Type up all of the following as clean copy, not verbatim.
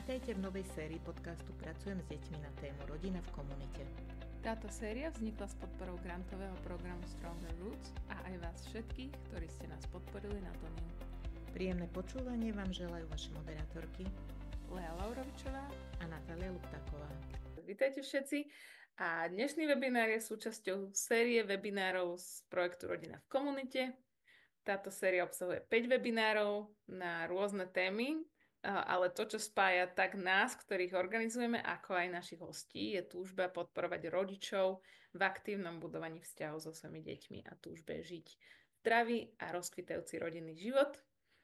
Vítajte v novej sérii podcastu Pracujem s deťmi na tému Rodina v komunite. Táto séria vznikla s podporou grantového programu Stronger Roots a aj vás všetkých, ktorí ste nás podporili na Doniu. Príjemné počúvanie vám želajú vaše moderátorky Lea Laurovičová a Natália Luptáková. Vítajte všetci a dnešný webinár je súčasťou série webinárov z projektu Rodina v komunite. Táto séria obsahuje 5 webinárov na rôzne témy, ale to, čo spája tak nás, ktorých organizujeme, ako aj našich hostí, je túžba podporovať rodičov v aktívnom budovaní vzťahov so svojimi deťmi a túžbe žiť zdravý a rozkvitajúci rodinný život.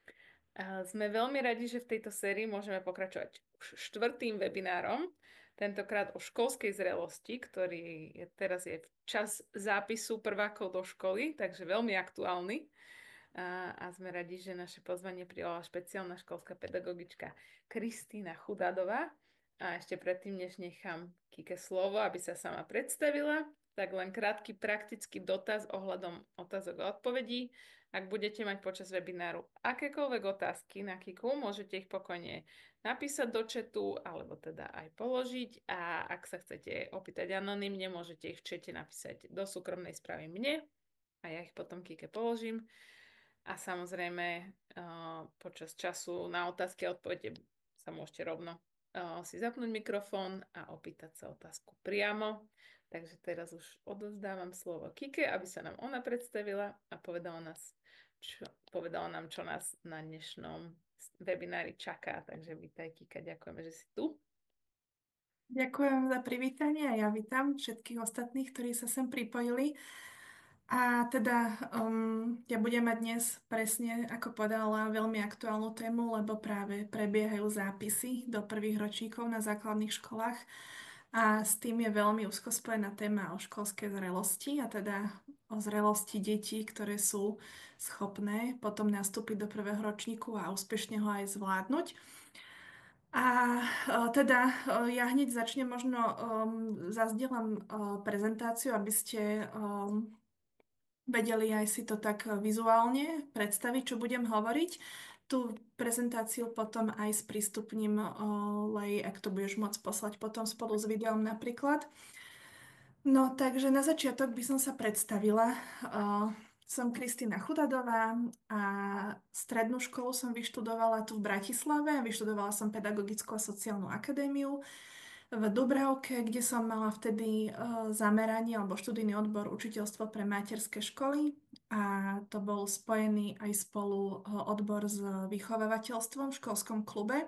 Sme veľmi radi, že v tejto sérii môžeme pokračovať už 4. webinárom, tentokrát o školskej zrelosti, ktorý teraz je v čas zápisu prvákov do školy, takže veľmi aktuálny. A sme radi, že naše pozvanie prijala špeciálna školská pedagogička Kristýna Chudadová. A ešte predtým, než nechám Kike slovo, aby sa sama predstavila, tak len krátky praktický dotaz ohľadom otázok a odpovedí. Ak budete mať počas webináru akékoľvek otázky na Kiku, môžete ich pokojne napísať do chatu, alebo teda aj položiť. A ak sa chcete opýtať anonymne, môžete ich v chate napísať do súkromnej správy mne a ja ich potom Kike položím. A samozrejme, počas času na otázky a odpovede sa môžete rovno si zapnúť mikrofón a opýtať sa otázku priamo. Takže teraz už odovzdávam slovo Kike, aby sa nám ona predstavila a povedala nám, čo nás na dnešnom webinári čaká. Takže vítaj, Kika, ďakujeme, že si tu. Ďakujem za privítanie a ja vítam všetkých ostatných, ktorí sa sem pripojili. A teda ja budem mať dnes presne, ako povedala, veľmi aktuálnu tému, lebo práve prebiehajú zápisy do prvých ročníkov na základných školách a s tým je veľmi úzko spojená téma o školskej zrelosti a teda o zrelosti detí, ktoré sú schopné potom nastúpiť do prvého ročníku a úspešne ho aj zvládnuť. A teda ja hneď začnem, možno zazdielam prezentáciu, aby ste vedeli aj si to tak vizuálne predstaviť, čo budem hovoriť. Tú prezentáciu potom aj sprístupním, Lej, ak to budeš môcť poslať potom spolu s videom napríklad. No, takže na začiatok by som sa predstavila. Som Kristýna Chudadová a strednú školu som vyštudovala tu v Bratislave. Vyštudovala som Pedagogickú a sociálnu akadémiu v Dubravke, kde som mala vtedy zameranie alebo študijný odbor učiteľstvo pre materské školy a to bol spojený aj spolu odbor s vychovávateľstvom v školskom klube.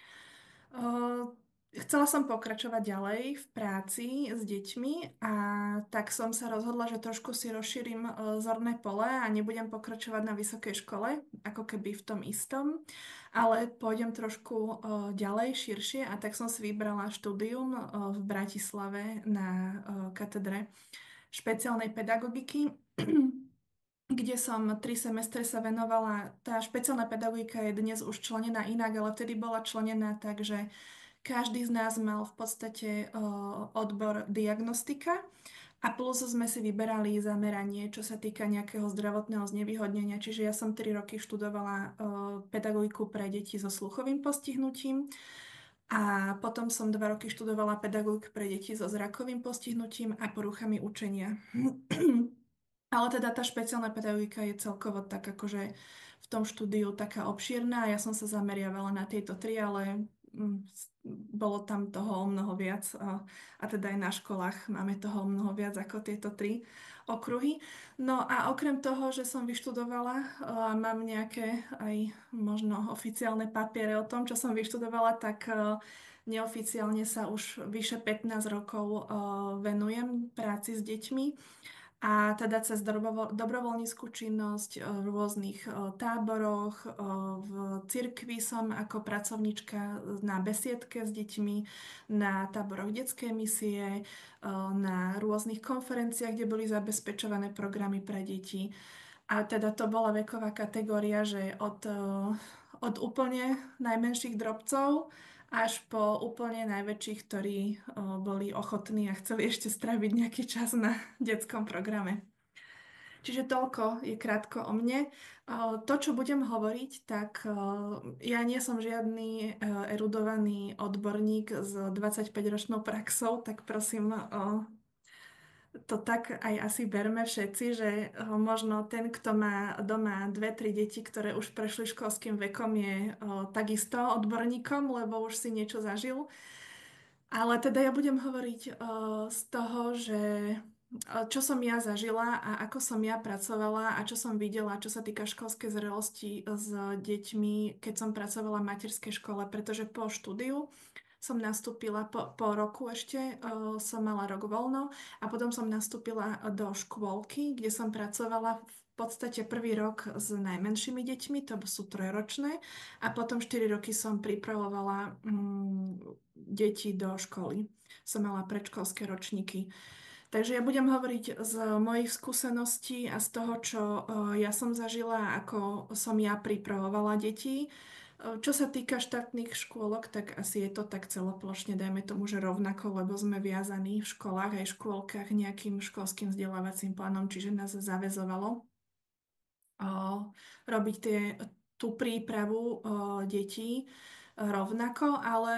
Chcela som pokračovať ďalej v práci s deťmi a tak som sa rozhodla, že trošku si rozšírim zorné pole a nebudem pokračovať na vysokej škole, ako keby v tom istom, ale pôjdem trošku ďalej, širšie a tak som si vybrala štúdium v Bratislave na katedre špeciálnej pedagogiky, kde som 3 semestre sa venovala. Tá špeciálna pedagogika je dnes už členená inak, ale vtedy bola členená tak, že každý z nás mal v podstate odbor diagnostika a plus sme si vyberali zameranie, čo sa týka nejakého zdravotného znevýhodnenia. Čiže ja som 3 roky študovala pedagogiku pre deti so sluchovým postihnutím a potom som 2 roky študovala pedagogiku pre deti so zrakovým postihnutím a poruchami učenia. Ale teda tá špeciálna pedagogika je celkovo tak akože v tom štúdiu taká obšírna. Ja som sa zameriavala na tieto 3, ale bolo tam toho o mnoho viac a teda aj na školách máme toho o mnoho viac ako tieto 3 okruhy. No a okrem toho, že som vyštudovala a mám nejaké aj možno oficiálne papiere o tom, čo som vyštudovala, tak neoficiálne sa už vyše 15 rokov venujem práci s deťmi. A teda cez dobrovoľníckú činnosť v rôznych táboroch, v cirkvi som ako pracovníčka na besiedke s deťmi, na táboroch detskej misie, na rôznych konferenciách, kde boli zabezpečované programy pre deti. A teda to bola veková kategória, že od úplne najmenších drobcov až po úplne najväčších, ktorí boli ochotní a chceli ešte stráviť nejaký čas na detskom programe. Čiže toľko je krátko o mne. To, čo budem hovoriť, tak ja nie som žiadny erudovaný odborník s 25-ročnou praxou, tak prosím, to tak aj asi berme všetci, že možno ten, kto má doma 2-3 deti, ktoré už prešli školským vekom, je takisto odborníkom, lebo už si niečo zažil. Ale teda ja budem hovoriť z toho, že čo som ja zažila a ako som ja pracovala a čo som videla, čo sa týka školskej zrelosti s deťmi, keď som pracovala v materskej škole, pretože po štúdiu som nastúpila po roku ešte, som mala rok voľno a potom som nastúpila do škôlky, kde som pracovala v podstate prvý rok s najmenšími deťmi, to sú trojročné, a potom 4 roky som pripravovala deti do školy. Som mala predškolské ročníky. Takže ja budem hovoriť z mojich skúseností a z toho, čo ja som zažila, ako som ja pripravovala deti. Čo sa týka štátnych škôlok, tak asi je to tak celoplošne, dajme tomu, že rovnako, lebo sme viazaní v školách aj škôlkach nejakým školským vzdelávacím plánom, čiže nás zaväzovalo robiť tú prípravu detí rovnako, ale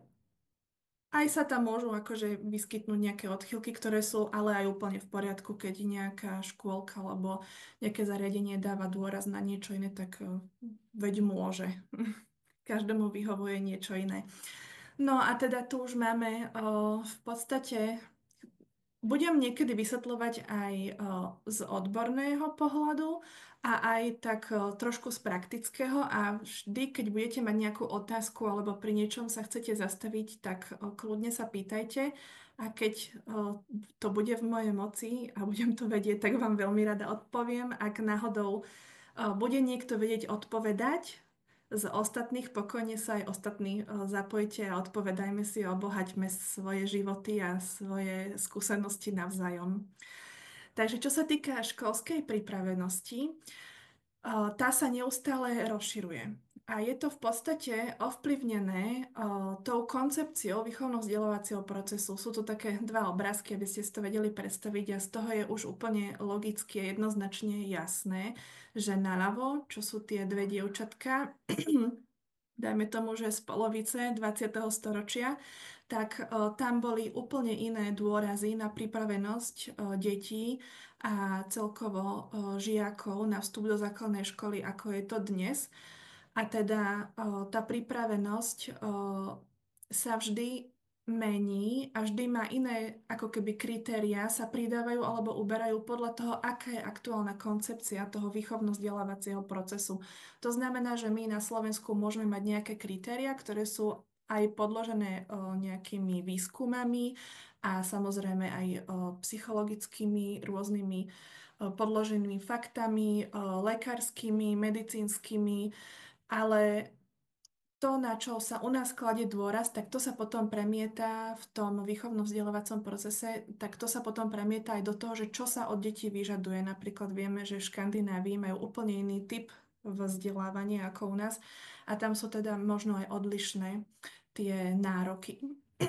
aj sa tam môžu akože vyskytnúť nejaké odchýlky, ktoré sú ale aj úplne v poriadku, keď nejaká škôlka alebo nejaké zariadenie dáva dôraz na niečo iné, tak veď môže. Každému vyhovuje niečo iné. No a teda tu už máme v podstate. Budem niekedy vysvetľovať aj z odborného pohľadu a aj tak trošku z praktického a vždy, keď budete mať nejakú otázku alebo pri niečom sa chcete zastaviť, tak kľudne sa pýtajte a keď to bude v mojej moci a budem to vedieť, tak vám veľmi rada odpoviem. Ak náhodou bude niekto vedieť odpovedať z ostatných, pokojne sa aj ostatní zapojte a odpovedajme si, obohaťme svoje životy a svoje skúsenosti navzájom. Takže čo sa týka školskej pripravenosti, tá sa neustále rozširuje. A je to v podstate ovplyvnené tou koncepciou výchovno-vzdelávacieho procesu. Sú tu také dva obrázky, aby ste si to vedeli predstaviť a z toho je už úplne logicky a jednoznačne jasné, že naľavo, čo sú tie dve dievčatka, dajme tomu, že z polovice 20. storočia, tak tam boli úplne iné dôrazy na pripravenosť detí a celkovo žiakov na vstup do základnej školy, ako je to dnes. A teda tá pripravenosť sa vždy mení a vždy má iné ako keby kritériá, sa pridávajú alebo uberajú podľa toho, aká je aktuálna koncepcia toho výchovno-vzdelávacieho procesu. To znamená, že my na Slovensku môžeme mať nejaké kritériá, ktoré sú aj podložené nejakými výskumami a samozrejme aj psychologickými rôznymi podloženými faktami, lekárskymi, medicínskymi, ale to, na čo sa u nás kladie dôraz, tak to sa potom premieta v tom výchovno-vzdelávacom procese, tak to sa potom premieta aj do toho, že čo sa od detí vyžaduje. Napríklad vieme, že v Škandinávii majú úplne iný typ vzdelávania ako u nás a tam sú teda možno aj odlišné tie nároky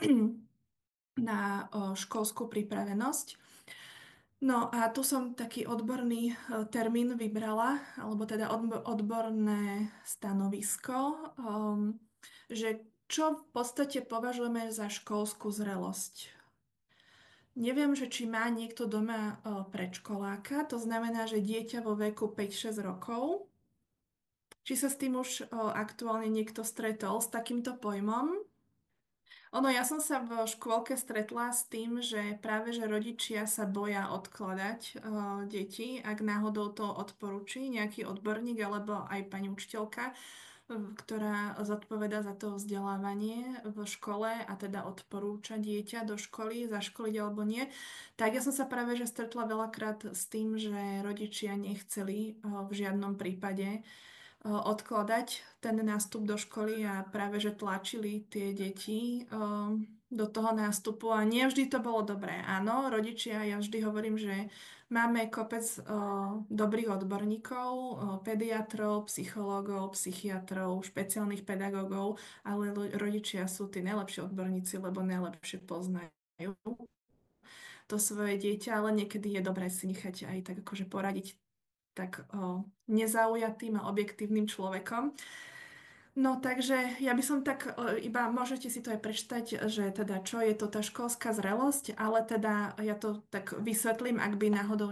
na školskú pripravenosť. No a tu som taký odborný termín vybrala, alebo teda odborné stanovisko, že čo v podstate považujeme za školskú zrelosť. Neviem, že či má niekto doma predškoláka, to znamená, že dieťa vo veku 5-6 rokov. Či sa s tým už aktuálne niekto stretol s takýmto pojmom? Ja som sa v škôlke stretla s tým, že práve že rodičia sa boja odkladať deti, ak náhodou to odporúči nejaký odborník alebo aj pani učiteľka, ktorá zodpoveda za to vzdelávanie v škole a teda odporúča dieťa do školy, zaškoliť alebo nie. Tak ja som sa práve že stretla veľakrát s tým, že rodičia nechceli v žiadnom prípade odkladať ten nástup do školy a práve že tlačili tie deti do toho nástupu a nie vždy to bolo dobré. Áno, rodičia, ja vždy hovorím, že máme kopec dobrých odborníkov, pediatrov, psychológov, psychiatrov, špeciálnych pedagógov, ale rodičia sú tí najlepší odborníci, lebo najlepšie poznajú to svoje dieťa, ale niekedy je dobré si nechať aj tak akože poradiť tak nezaujatým a objektívnym človekom. No takže ja by som tak, iba môžete si to aj prečítať, že teda čo je to tá školská zrelosť, ale teda ja to tak vysvetlím, ak by náhodou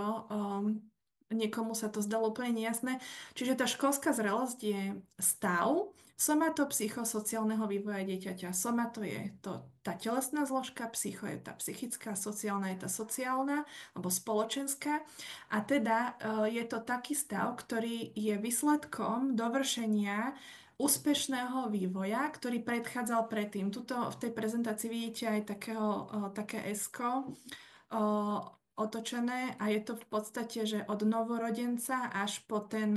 niekomu sa to zdalo úplne nejasné. Čiže tá školská zrelosť je stav somatopsychosociálneho vývoja dieťaťa. Somato je to tá telesná zložka, psycho je tá psychická, sociálna je tá sociálna alebo spoločenská. A teda je to taký stav, ktorý je výsledkom dovršenia úspešného vývoja, ktorý predchádzal predtým. Tuto v tej prezentácii vidíte aj také esko otočené a je to v podstate, že od novorodenca až po ten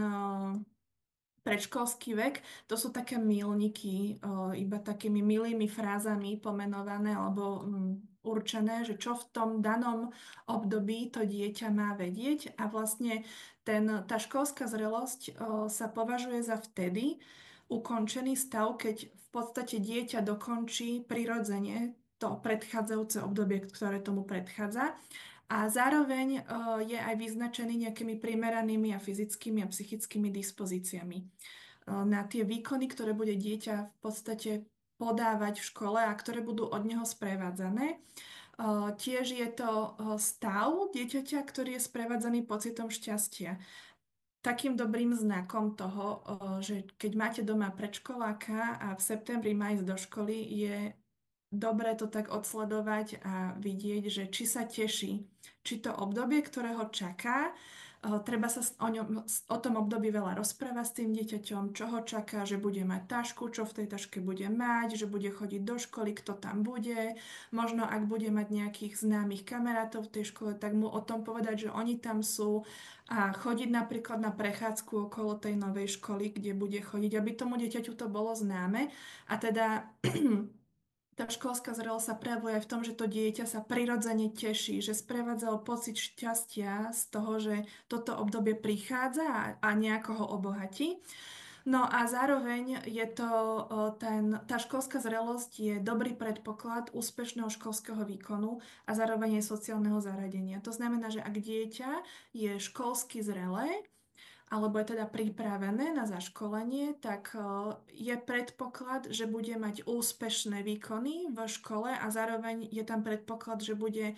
predškolský vek, to sú také milníky, iba takými milými frázami pomenované alebo určené, že čo v tom danom období to dieťa má vedieť a vlastne tá školská zrelosť sa považuje za vtedy ukončený stav, keď v podstate dieťa dokončí prirodzene to predchádzajúce obdobie, ktoré tomu predchádza. A zároveň je aj vyznačený nejakými primeranými a fyzickými a psychickými dispozíciami na tie výkony, ktoré bude dieťa v podstate podávať v škole a ktoré budú od neho sprevádzané. Tiež je to stav dieťaťa, ktorý je sprevádzaný pocitom šťastia. Takým dobrým znakom toho, že keď máte doma predškoláka a v septembri má ísť do školy, je dobre to tak odsledovať a vidieť, že či sa teší, či to obdobie, ktoré ho čaká, treba sa o tom období veľa rozprávať s tým dieťaťom, čo ho čaká, že bude mať tašku, čo v tej taške bude mať, že bude chodiť do školy, kto tam bude. Možno ak bude mať nejakých známych kamarátov v tej škole, tak mu o tom povedať, že oni tam sú a chodiť napríklad na prechádzku okolo tej novej školy, kde bude chodiť, aby tomu dieťaťu to bolo známe. A teda tá školská zrelosť sa prejavuje aj v tom, že to dieťa sa prirodzene teší, že sprevádza pocit šťastia z toho, že toto obdobie prichádza a nejako ho obohatí. No a zároveň je to tá školská zrelosť je dobrý predpoklad úspešného školského výkonu a zároveň aj sociálneho zaradenia. To znamená, že ak dieťa je školsky zrelé, alebo je teda pripravené na zaškolenie, tak je predpoklad, že bude mať úspešné výkony v škole a zároveň je tam predpoklad, že bude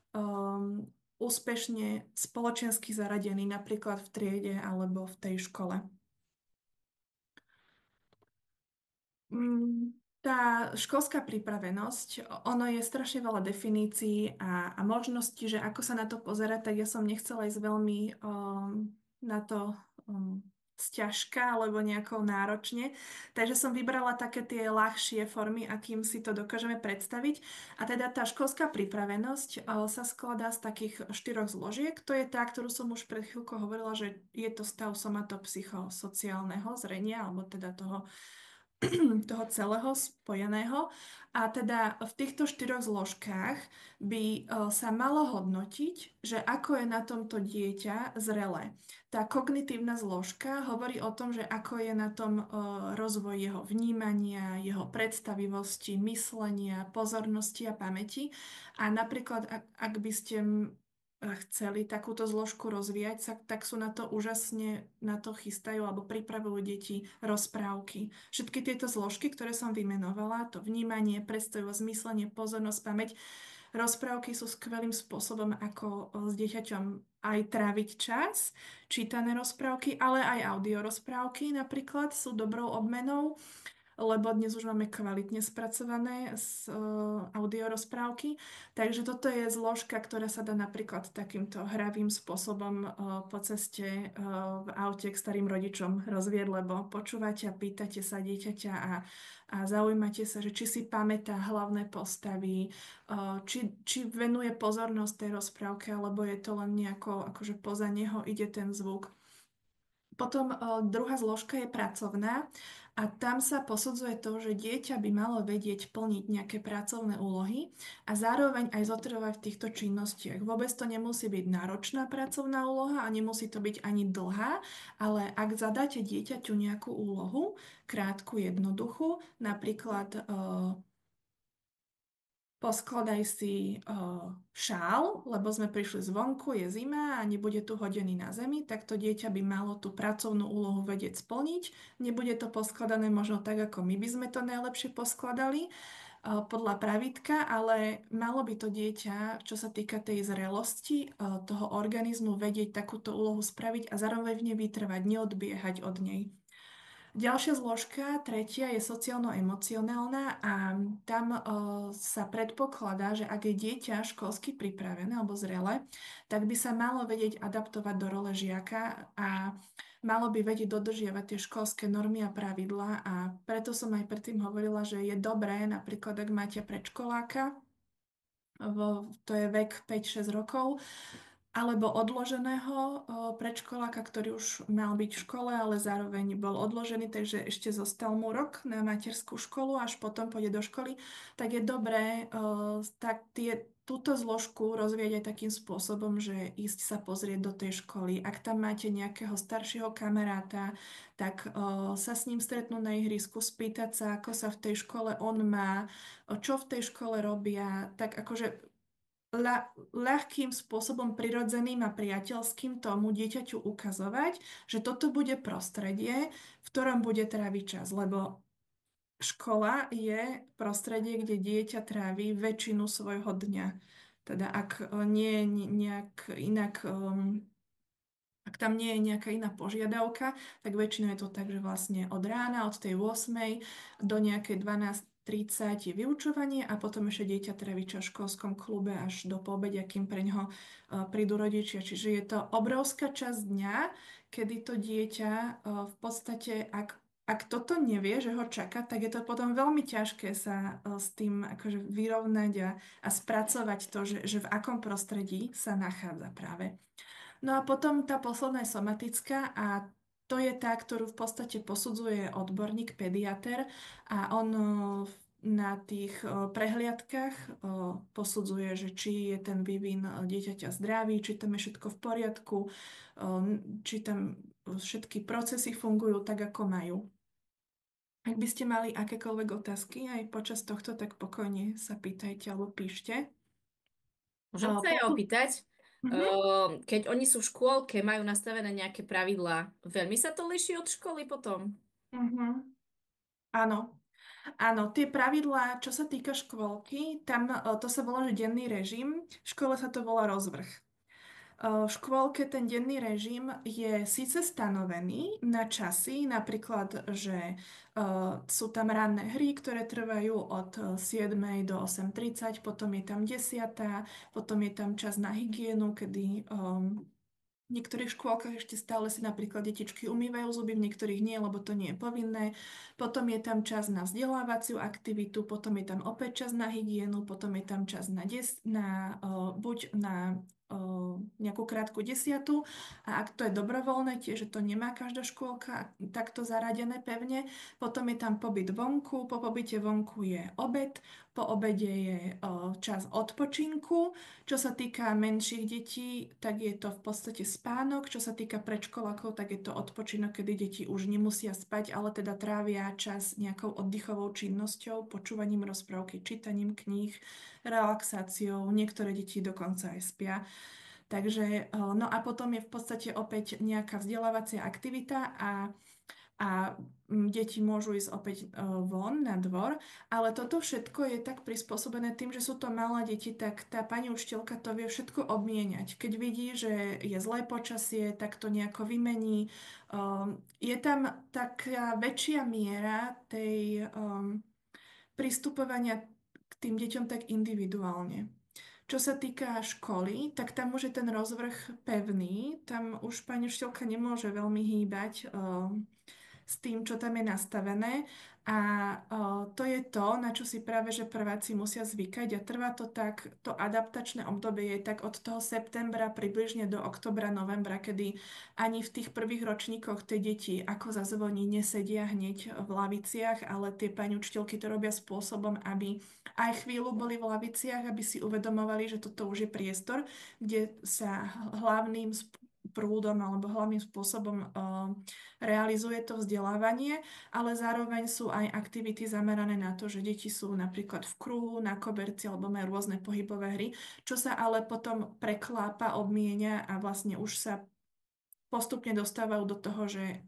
úspešne spoločensky zaradený napríklad v triede alebo v tej škole. Tá školská pripravenosť, ono je strašne veľa definícií a možností, že ako sa na to pozerať, tak ja som nechcela ísť veľmi na to sťažka alebo nejako náročne. Takže som vybrala také tie ľahšie formy, akým si to dokážeme predstaviť. A teda tá školská pripravenosť sa skladá z takých 4 zložiek. To je tá, ktorú som už pred chvíľkou hovorila, že je to stav somatopsychosociálneho zrenia, alebo teda toho celého spojeného. A teda v týchto 4 zložkách by sa malo hodnotiť, že ako je na tomto dieťa zrelé. Tá kognitívna zložka hovorí o tom, že ako je na tom rozvoj jeho vnímania, jeho predstavivosti, myslenia, pozornosti a pamäti. A napríklad, ak by ste chceli takúto zložku rozvíjať, tak sú na to úžasne na to chystajú alebo pripravujú deti rozprávky. Všetky tieto zložky, ktoré som vymenovala, to vnímanie, predstavivosť, myslenie, pozornosť, pamäť, rozprávky sú skvelým spôsobom, ako s dieťaťom aj tráviť čas. Čítané rozprávky, ale aj audio rozprávky napríklad sú dobrou obmenou, lebo dnes už máme kvalitne spracované audio rozprávky. Takže toto je zložka, ktorá sa dá napríklad takýmto hravým spôsobom po ceste v aute k starým rodičom rozvieť, lebo počúvate a pýtate sa dieťaťa a zaujímate sa, že či si pamätá hlavné postavy, či venuje pozornosť tej rozprávke, alebo je to len nejako, akože poza neho ide ten zvuk. Potom druhá zložka je pracovná a tam sa posudzuje to, že dieťa by malo vedieť plniť nejaké pracovné úlohy a zároveň aj zotrvať v týchto činnostiach. Vôbec to nemusí byť náročná pracovná úloha a nemusí to byť ani dlhá, ale ak zadáte dieťaťu nejakú úlohu, krátku, jednoduchú, napríklad Poskladaj si šál, lebo sme prišli zvonku, je zima a nebude tu hodený na zemi, tak to dieťa by malo tú pracovnú úlohu vedieť splniť. Nebude to poskladané možno tak, ako my by sme to najlepšie poskladali podľa pravidka, ale malo by to dieťa, čo sa týka tej zrelosti toho organizmu, vedieť takúto úlohu spraviť a zároveň v nej vytrvať, neodbiehať od nej. Ďalšia zložka, tretia, je sociálno-emocionálna a tam sa predpokladá, že ak je dieťa školsky pripravené alebo zrelé, tak by sa malo vedieť adaptovať do role žiaka a malo by vedieť dodržiavať tie školské normy a pravidlá a preto som aj predtým hovorila, že je dobré, napríklad ak máte predškoláka, to je vek 5-6 rokov, alebo odloženého predškoláka, ktorý už mal byť v škole, ale zároveň bol odložený, takže ešte zostal mu rok na materskú školu, až potom pôjde do školy, tak je dobré túto zložku rozvíjať aj takým spôsobom, že ísť sa pozrieť do tej školy. Ak tam máte nejakého staršieho kamaráta, tak sa s ním stretnú na ihrisku, spýtať sa, ako sa v tej škole on má, čo v tej škole robia, tak akože ľahkým spôsobom prirodzeným a priateľským tomu dieťaťu ukazovať, že toto bude prostredie, v ktorom bude tráviť čas, lebo škola je prostredie, kde dieťa trávi väčšinu svojho dňa. Teda ak nie je nejak inak ak tam nie je nejaká iná požiadavka, tak väčšinou je to tak, že vlastne od rána, od tej 8. do nejakej 12:30 je vyučovanie a potom ešte dieťa trávi čas v školskom klube až do poobedia, kým pre ňoho prídu rodičia. Čiže je to obrovská časť dňa, kedy to dieťa v podstate, ak toto nevie, že ho čaká, tak je to potom veľmi ťažké sa s tým akože vyrovnať a spracovať to, že v akom prostredí sa nachádza práve. No a potom tá posledná je somatická a to je tá, ktorú v podstate posudzuje odborník, pediater a on na tých prehliadkach posudzuje, že či je ten vývin dieťaťa zdravý, či tam je všetko v poriadku, či tam všetky procesy fungujú tak, ako majú. Ak by ste mali akékoľvek otázky aj počas tohto, tak pokojne sa pýtajte alebo píšte. Môžem sa aj opýtať, keď oni sú v škôlke, majú nastavené nejaké pravidlá, veľmi sa to líši od školy potom? Áno. Áno, tie pravidlá, čo sa týka škôlky, tam to sa volá, že denný režim, v škole sa to volá rozvrh. V škôlke ten denný režim je síce stanovený na časy, napríklad, že sú tam ranné hry, ktoré trvajú od 7. do 8:30, potom je tam 10., potom je tam čas na hygienu, kedy v niektorých škôlkach ešte stále si napríklad detičky umývajú zuby, v niektorých nie, lebo to nie je povinné. Potom je tam čas na vzdelávaciu aktivitu, potom je tam opäť čas na hygienu, potom je tam čas buď na nejakú krátku desiatu a ak to je dobrovoľné, tiež to nemá každá škôlka takto zaradené pevne. Potom je tam pobyt vonku, po pobyte vonku je obed, po obede je čas odpočinku. Čo sa týka menších detí, tak je to v podstate spánok. Čo sa týka predškolákov, tak je to odpočinok, kedy deti už nemusia spať, ale teda trávia čas nejakou oddychovou činnosťou, počúvaním rozprávky, čítaním kníh, relaxáciou. Niektoré deti dokonca aj spia. Takže, no a potom je v podstate opäť nejaká vzdelávacia aktivita a deti môžu ísť opäť von na dvor, ale toto všetko je tak prispôsobené tým, že sú to malé deti, tak tá pani učiteľka to vie všetko obmieniať. Keď vidí, že je zlé počasie, tak to nejako vymení. Je tam taká väčšia miera tej pristupovania k tým deťom tak individuálne. Čo sa týka školy, tak tam už je ten rozvrh pevný, tam už pani učiteľka nemôže veľmi hýbať s tým, čo tam je nastavené. A to je to, na čo si práve, že prváci musia zvykať a trvá to tak, to adaptačné obdobie je tak od toho septembra približne do oktobra, novembra, kedy ani v tých prvých ročníkoch tie deti ako zazvoní nesedia hneď v laviciach, ale tie pani učiteľky to robia spôsobom, aby aj chvíľu boli v laviciach, aby si uvedomovali, že toto už je priestor, kde sa hlavným prúdom alebo hlavným spôsobom realizuje to vzdelávanie, ale zároveň sú aj aktivity zamerané na to, že deti sú napríklad v kruhu, na koberci alebo majú rôzne pohybové hry, čo sa ale potom preklápa, obmienia a vlastne už sa postupne dostávajú do toho, že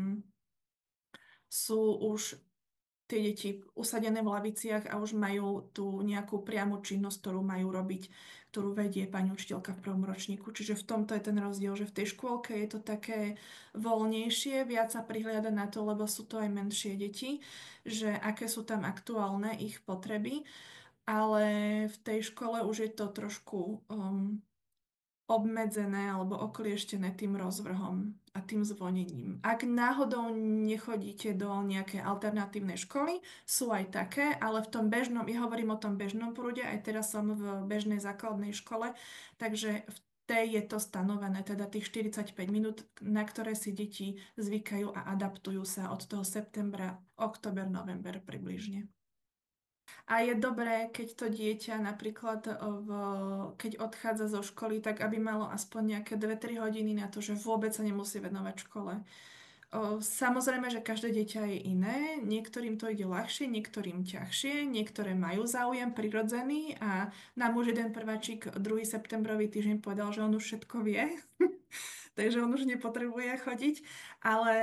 sú už tie deti usadené v laviciach a už majú tú nejakú priamu činnosť, ktorú majú robiť, ktorú vedie pani učiteľka v prvom ročníku. Čiže v tomto je ten rozdiel, že v tej škôlke je to také voľnejšie, viac sa prihliada na to, lebo sú to aj menšie deti, že aké sú tam aktuálne ich potreby, ale v tej škole už je to trošku obmedzené alebo oklieštené tým rozvrhom a tým zvonením. Ak náhodou nechodíte do nejakej alternatívnej školy, sú aj také, ale v tom bežnom, ja hovorím o tom bežnom prúde, aj teraz som v bežnej základnej škole, takže v tej je to stanovené, teda tých 45 minút, na ktoré si deti zvykajú a adaptujú sa od toho septembra, október, november približne. A je dobré, keď to dieťa napríklad, keď odchádza zo školy, tak aby malo aspoň nejaké 2-3 hodiny na to, že vôbec sa nemusí venovať škole. Samozrejme, že každé dieťa je iné, niektorým to ide ľahšie, niektorým ťažšie, niektoré majú záujem prirodzený a nám už jeden prváčik 2. septembrový týždeň povedal, že on už všetko vie, takže on už nepotrebuje chodiť, ale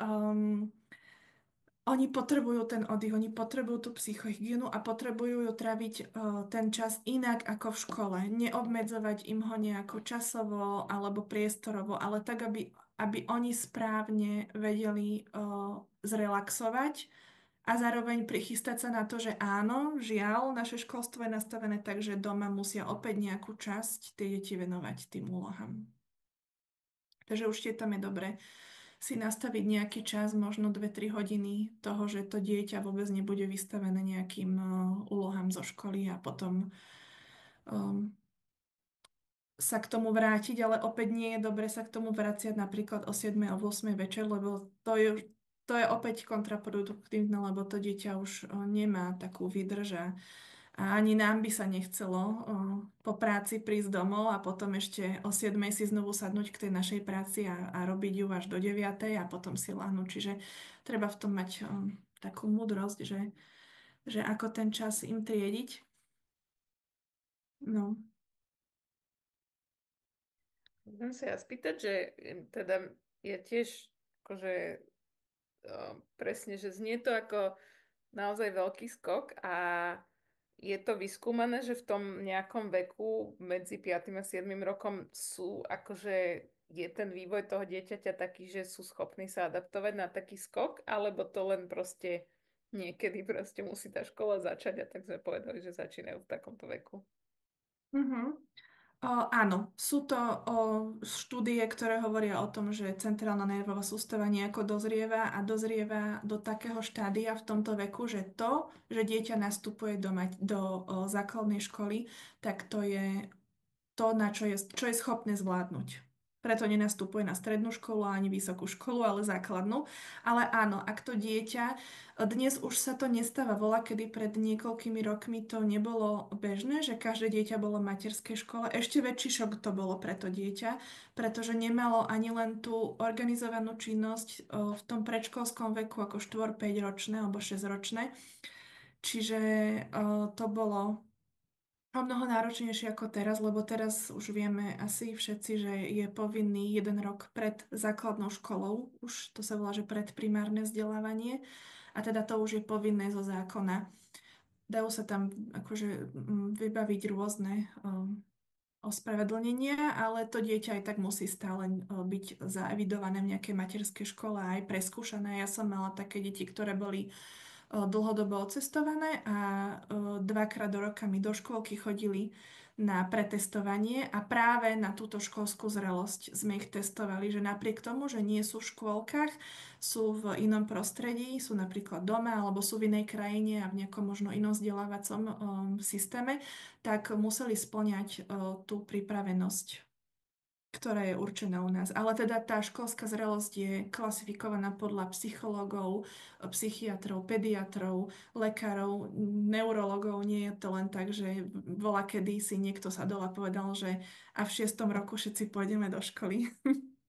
oni potrebujú ten oddych, oni potrebujú tú psychohygienu a potrebujú ju traviť ten čas inak ako v škole. Neobmedzovať im ho nejako časovo alebo priestorovo, ale tak, aby oni správne vedeli zrelaxovať a zároveň prichystať sa na to, že áno, žiaľ, naše školstvo je nastavené tak, že doma musia opäť nejakú časť tie deti venovať tým úlohám. Takže určite tam je dobre si nastaviť nejaký čas, možno 2-3 hodiny toho, že to dieťa vôbec nebude vystavené nejakým úlohám zo školy a potom sa k tomu vrátiť, ale opäť nie je dobre sa k tomu vraciať napríklad o 7. o 8. večer, lebo to je opäť kontraproduktívne, lebo to dieťa už nemá takú výdrž a ani nám by sa nechcelo po práci prísť domov a potom ešte o 7 si znovu sadnúť k tej našej práci a robiť ju až do 9 a potom si lahnúť. Čiže treba v tom mať takú múdrosť, že ako ten čas im triediť. No. Chcem sa ja spýtať, že teda je tiež akože presne, že znie to ako naozaj veľký skok a je to vyskúmané, že v tom nejakom veku medzi 5. a 7. rokom sú akože je ten vývoj toho dieťaťa taký, že sú schopní sa adaptovať na taký skok, alebo to len proste niekedy proste musí tá škola začať a tak sme povedali, že začínajú v takomto veku. Áno, sú to štúdie, ktoré hovoria o tom, že centrálna nervová sústava nejako dozrieva a dozrieva do takého štádia v tomto veku, že to, že dieťa nastupuje do základnej školy, tak to je to, čo je schopné zvládnuť. Preto nenastupuje na strednú školu ani vysokú školu, ale základnú. Ale áno, ak to dieťa, dnes už sa to nestáva, kedy pred niekoľkými rokmi to nebolo bežné, že každé dieťa bolo v materskej škole. Ešte väčší šok to bolo pre to dieťa, pretože nemalo ani len tú organizovanú činnosť v tom predškolskom veku ako 4-5 ročné alebo 6 ročné. Čiže to bolo o mnoho náročnejšie ako teraz, lebo teraz už vieme asi všetci, že je povinný 1 rok pred základnou školou, už to sa volá, že predprimárne vzdelávanie a teda to už je povinné zo zákona. Dajú sa tam akože vybaviť rôzne ospravedlnenia, ale to dieťa aj tak musí stále byť zaevidované v nejakej materskej škole aj preskúšané. Ja som mala také deti, ktoré boli dlhodobo odcestované a 2-krát do roka mi do škôlky chodili na pretestovanie a práve na túto školskú zrelosť sme ich testovali, že napriek tomu, že nie sú v škôlkach, sú v inom prostredí, sú napríklad doma alebo sú v inej krajine a v nejakom možno inom vzdelávacom systéme, tak museli spĺňať tú pripravenosť, ktorá je určená u nás. Ale teda tá školská zrelosť je klasifikovaná podľa psychológov, psychiatrov, pediatrov, lekárov, neurologov. Nie je to len tak, že kedy si niekto sadol a povedal, že a v 6. roku všetci pôjdeme do školy.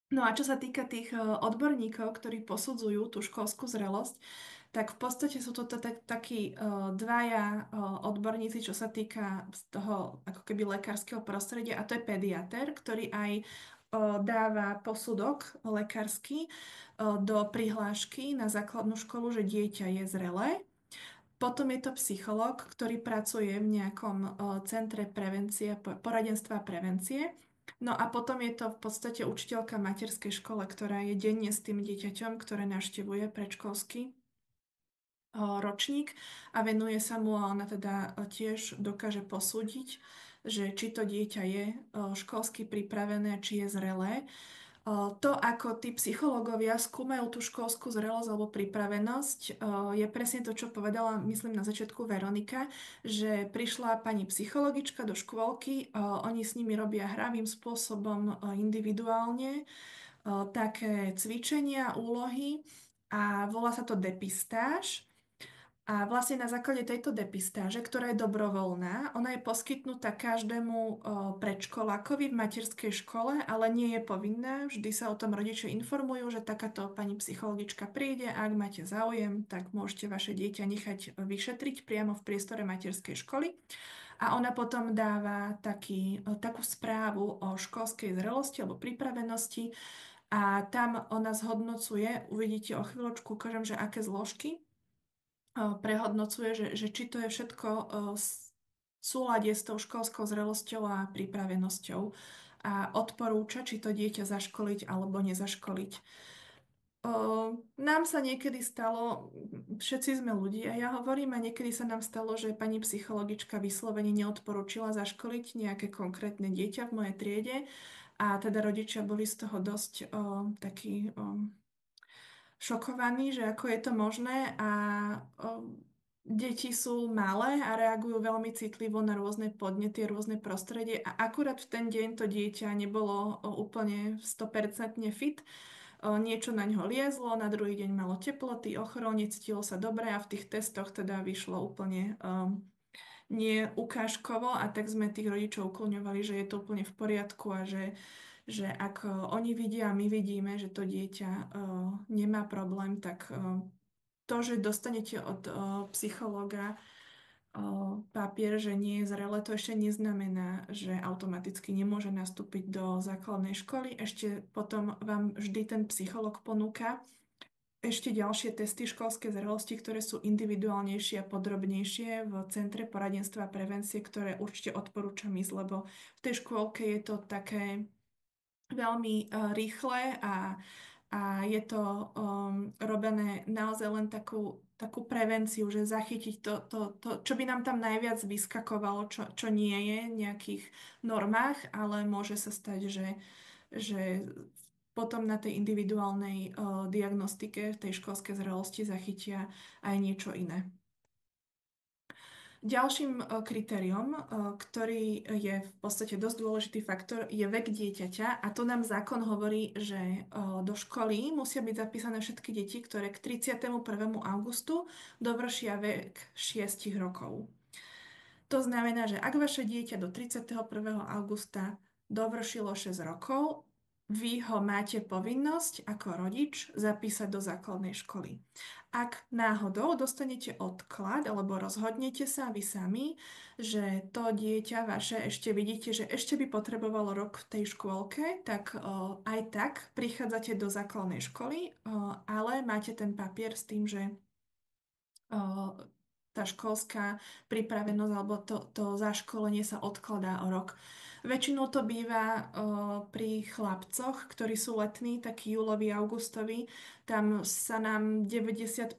No a čo sa týka tých odborníkov, ktorí posudzujú tú školskú zrelosť, tak v podstate sú to takí dvaja odborníci, čo sa týka z toho ako keby lekárskeho prostredia, a to je pediater, ktorý aj dáva posudok lekársky do prihlášky na základnú školu, že dieťa je zrelé. Potom je to psychológ, ktorý pracuje v nejakom centre prevencie, poradenstva a prevencie. No a potom je to v podstate učiteľka materskej škole, ktorá je denne s tým dieťaťom, ktoré navštevuje predškolský ročník a venuje sa mu, a ona teda tiež dokáže posúdiť, že či to dieťa je školsky pripravené, či je zrelé. To, ako tí psychológovia skúmajú tú školskú zrelosť alebo pripravenosť, je presne to, čo povedala, myslím, na začiatku Veronika, že prišla pani psychologička do škôlky, oni s nimi robia hravým spôsobom individuálne také cvičenia, úlohy a volá sa to depistáž. A vlastne na základe tejto depistáže, ktorá je dobrovoľná, ona je poskytnutá každému predškolákovi v materskej škole, ale nie je povinná. Vždy sa o tom rodičia informujú, že takáto pani psychologička príde a ak máte záujem, tak môžete vaše dieťa nechať vyšetriť priamo v priestore materskej školy. A ona potom dáva takú správu o školskej zrelosti alebo pripravenosti a tam ona zhodnocuje, uvidíte o chvíľočku, ukážem, že aké zložky prehodnocuje, že či to je všetko v súlade s tou školskou zrelosťou a pripravenosťou a odporúča, či to dieťa zaškoliť alebo nezaškoliť. Nám sa niekedy stalo, všetci sme ľudia, ja hovorím, a niekedy sa nám stalo, že pani psychologička vyslovene neodporúčila zaškoliť nejaké konkrétne dieťa v mojej triede a teda rodičia boli z toho dosť takí šokovaní, že ako je to možné a deti sú malé a reagujú veľmi citlivo na rôzne podnety, rôzne prostredie a akurát v ten deň to dieťa nebolo úplne 100% fit. Niečo na ňo liezlo, na druhý deň malo teploty, ochorel, necítilo sa dobre a v tých testoch teda vyšlo úplne nie ukážkovo a tak sme tých rodičov ukloňovali, že je to úplne v poriadku a že ak oni vidia a my vidíme, že to dieťa nemá problém, tak to, že dostanete od psychológa papier, že nie je zrelé, to ešte neznamená, že automaticky nemôže nastúpiť do základnej školy. Ešte potom vám vždy ten psychológ ponúka ešte ďalšie testy školskej zrelosti, ktoré sú individuálnejšie a podrobnejšie v Centre poradenstva a prevencie, ktoré určite odporúčam ísť, lebo v tej škôlke je to také veľmi rýchle a je to robené naozaj len takú prevenciu, že zachytiť to, čo by nám tam najviac vyskakovalo, čo nie je v nejakých normách, ale môže sa stať, že potom na tej individuálnej diagnostike v tej školskej zrelosti zachytia aj niečo iné. Ďalším kritériom, ktorý je v podstate dosť dôležitý faktor, je vek dieťaťa a to nám zákon hovorí, že do školy musia byť zapísané všetky deti, ktoré k 31. augustu dovršia vek 6 rokov. To znamená, že ak vaše dieťa do 31. augusta dovršilo 6 rokov, vy ho máte povinnosť ako rodič zapísať do základnej školy. Ak náhodou dostanete odklad alebo rozhodnete sa vy sami, že to dieťa vaše ešte vidíte, že ešte by potrebovalo rok v tej škôlke, tak aj tak prichádzate do základnej školy, ale máte ten papier s tým, že tá školská pripravenosť alebo to zaškolenie sa odkladá o rok. Väčšinou to býva pri chlapcoch, ktorí sú letní, taký júlový, augustový. Tam sa nám 95%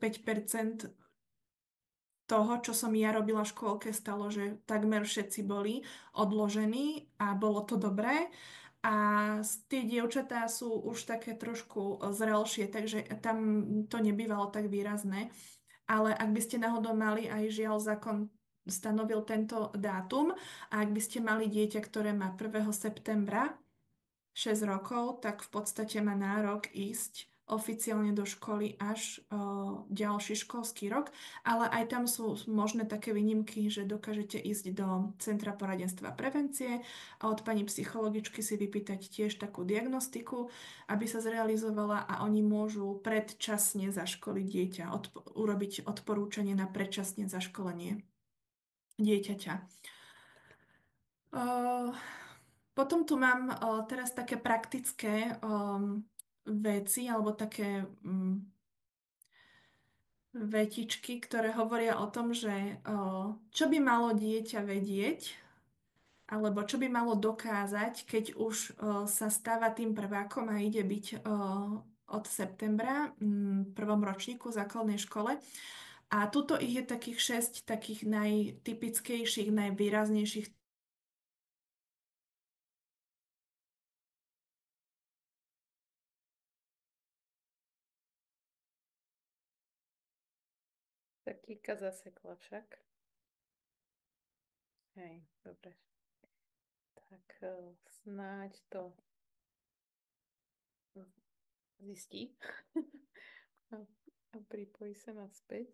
toho, čo som ja robila v škôlke, stalo, že takmer všetci boli odložení a bolo to dobré. A tie dievčatá sú už také trošku zrelšie, takže tam to nebývalo tak výrazné. Ale ak by ste náhodou mali, aj žiaľ zákon stanovil tento dátum, a ak by ste mali dieťa, ktoré má 1. septembra 6 rokov, tak v podstate má nárok ísť oficiálne do školy až ďalší školský rok, ale aj tam sú možné také výnimky, že dokážete ísť do Centra poradenstva a prevencie a od pani psychologičky si vypýtať tiež takú diagnostiku, aby sa zrealizovala a oni môžu predčasne zaškoliť dieťa, urobiť odporúčanie na predčasne zaškolenie dieťaťa. Potom tu mám teraz také praktické veci alebo také vetičky, ktoré hovoria o tom, že čo by malo dieťa vedieť alebo čo by malo dokázať, keď už sa stáva tým prvákom a ide byť od septembra v prvom ročníku v základnej škole. A tuto ich je takých 6 takých najtypickejších, najvýraznejších. Tak Kika zasekla však. Hej, dobre. Tak snáď to zistí. A pripojí sa naspäť.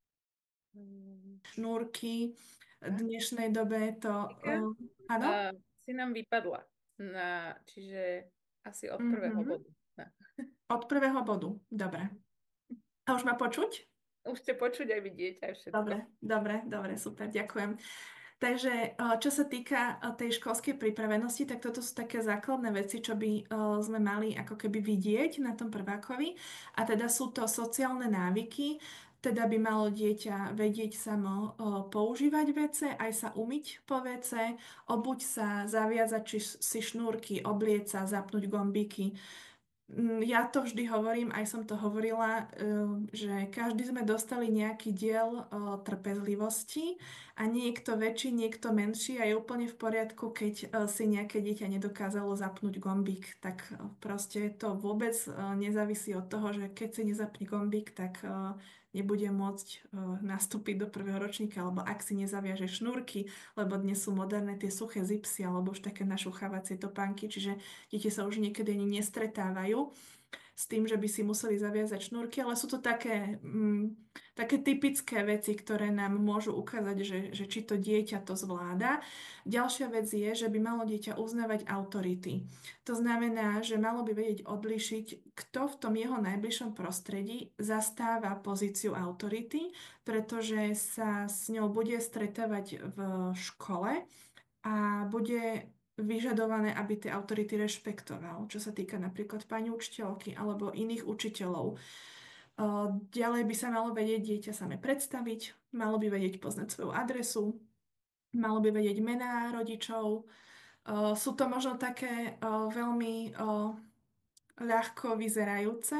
Šnúrky v dnešnej dobe to... áno? Si nám vypadla. Čiže asi od prvého bodu. Od prvého bodu, dobre. A už ma počuť? Už ste počuť aj vidieť, aj všetko. Dobre, super, ďakujem. Takže čo sa týka tej školskej pripravenosti, tak toto sú také základné veci, čo by sme mali ako keby vidieť na tom prvákovi. A teda sú to sociálne návyky, teda by malo dieťa vedieť samo používať vece, aj sa umyť po vece, obuť sa, zaviazať si šnúrky, oblieť sa, zapnúť gombíky. Ja to vždy hovorím, aj som to hovorila, že každý sme dostali nejaký diel trpezlivosti a niekto väčší, niekto menší a je úplne v poriadku, keď si nejaké dieťa nedokázalo zapnúť gombík. Tak proste to vôbec nezávisí od toho, že keď si nezapne gombík, tak nebude môcť nastúpiť do prvého ročníka, alebo ak si nezaviaže šnúrky, lebo dnes sú moderné tie suché zipsy alebo už také našuchávacie topánky, čiže deti sa už niekedy ani nestretávajú s tým, že by si museli zaviazať šnúrky, ale sú to také typické veci, ktoré nám môžu ukázať, že či to dieťa to zvláda. Ďalšia vec je, že by malo dieťa uznávať autority. To znamená, že malo by vedieť odlišiť, kto v tom jeho najbližšom prostredí zastáva pozíciu autority, pretože sa s ňou bude stretávať v škole a bude vyžadované, aby tie autority rešpektoval, čo sa týka napríklad pani učiteľky alebo iných učiteľov. Ďalej by sa malo vedieť dieťa same predstaviť, malo by vedieť poznať svoju adresu, malo by vedieť mená rodičov. Sú to možno také veľmi ľahko vyzerajúce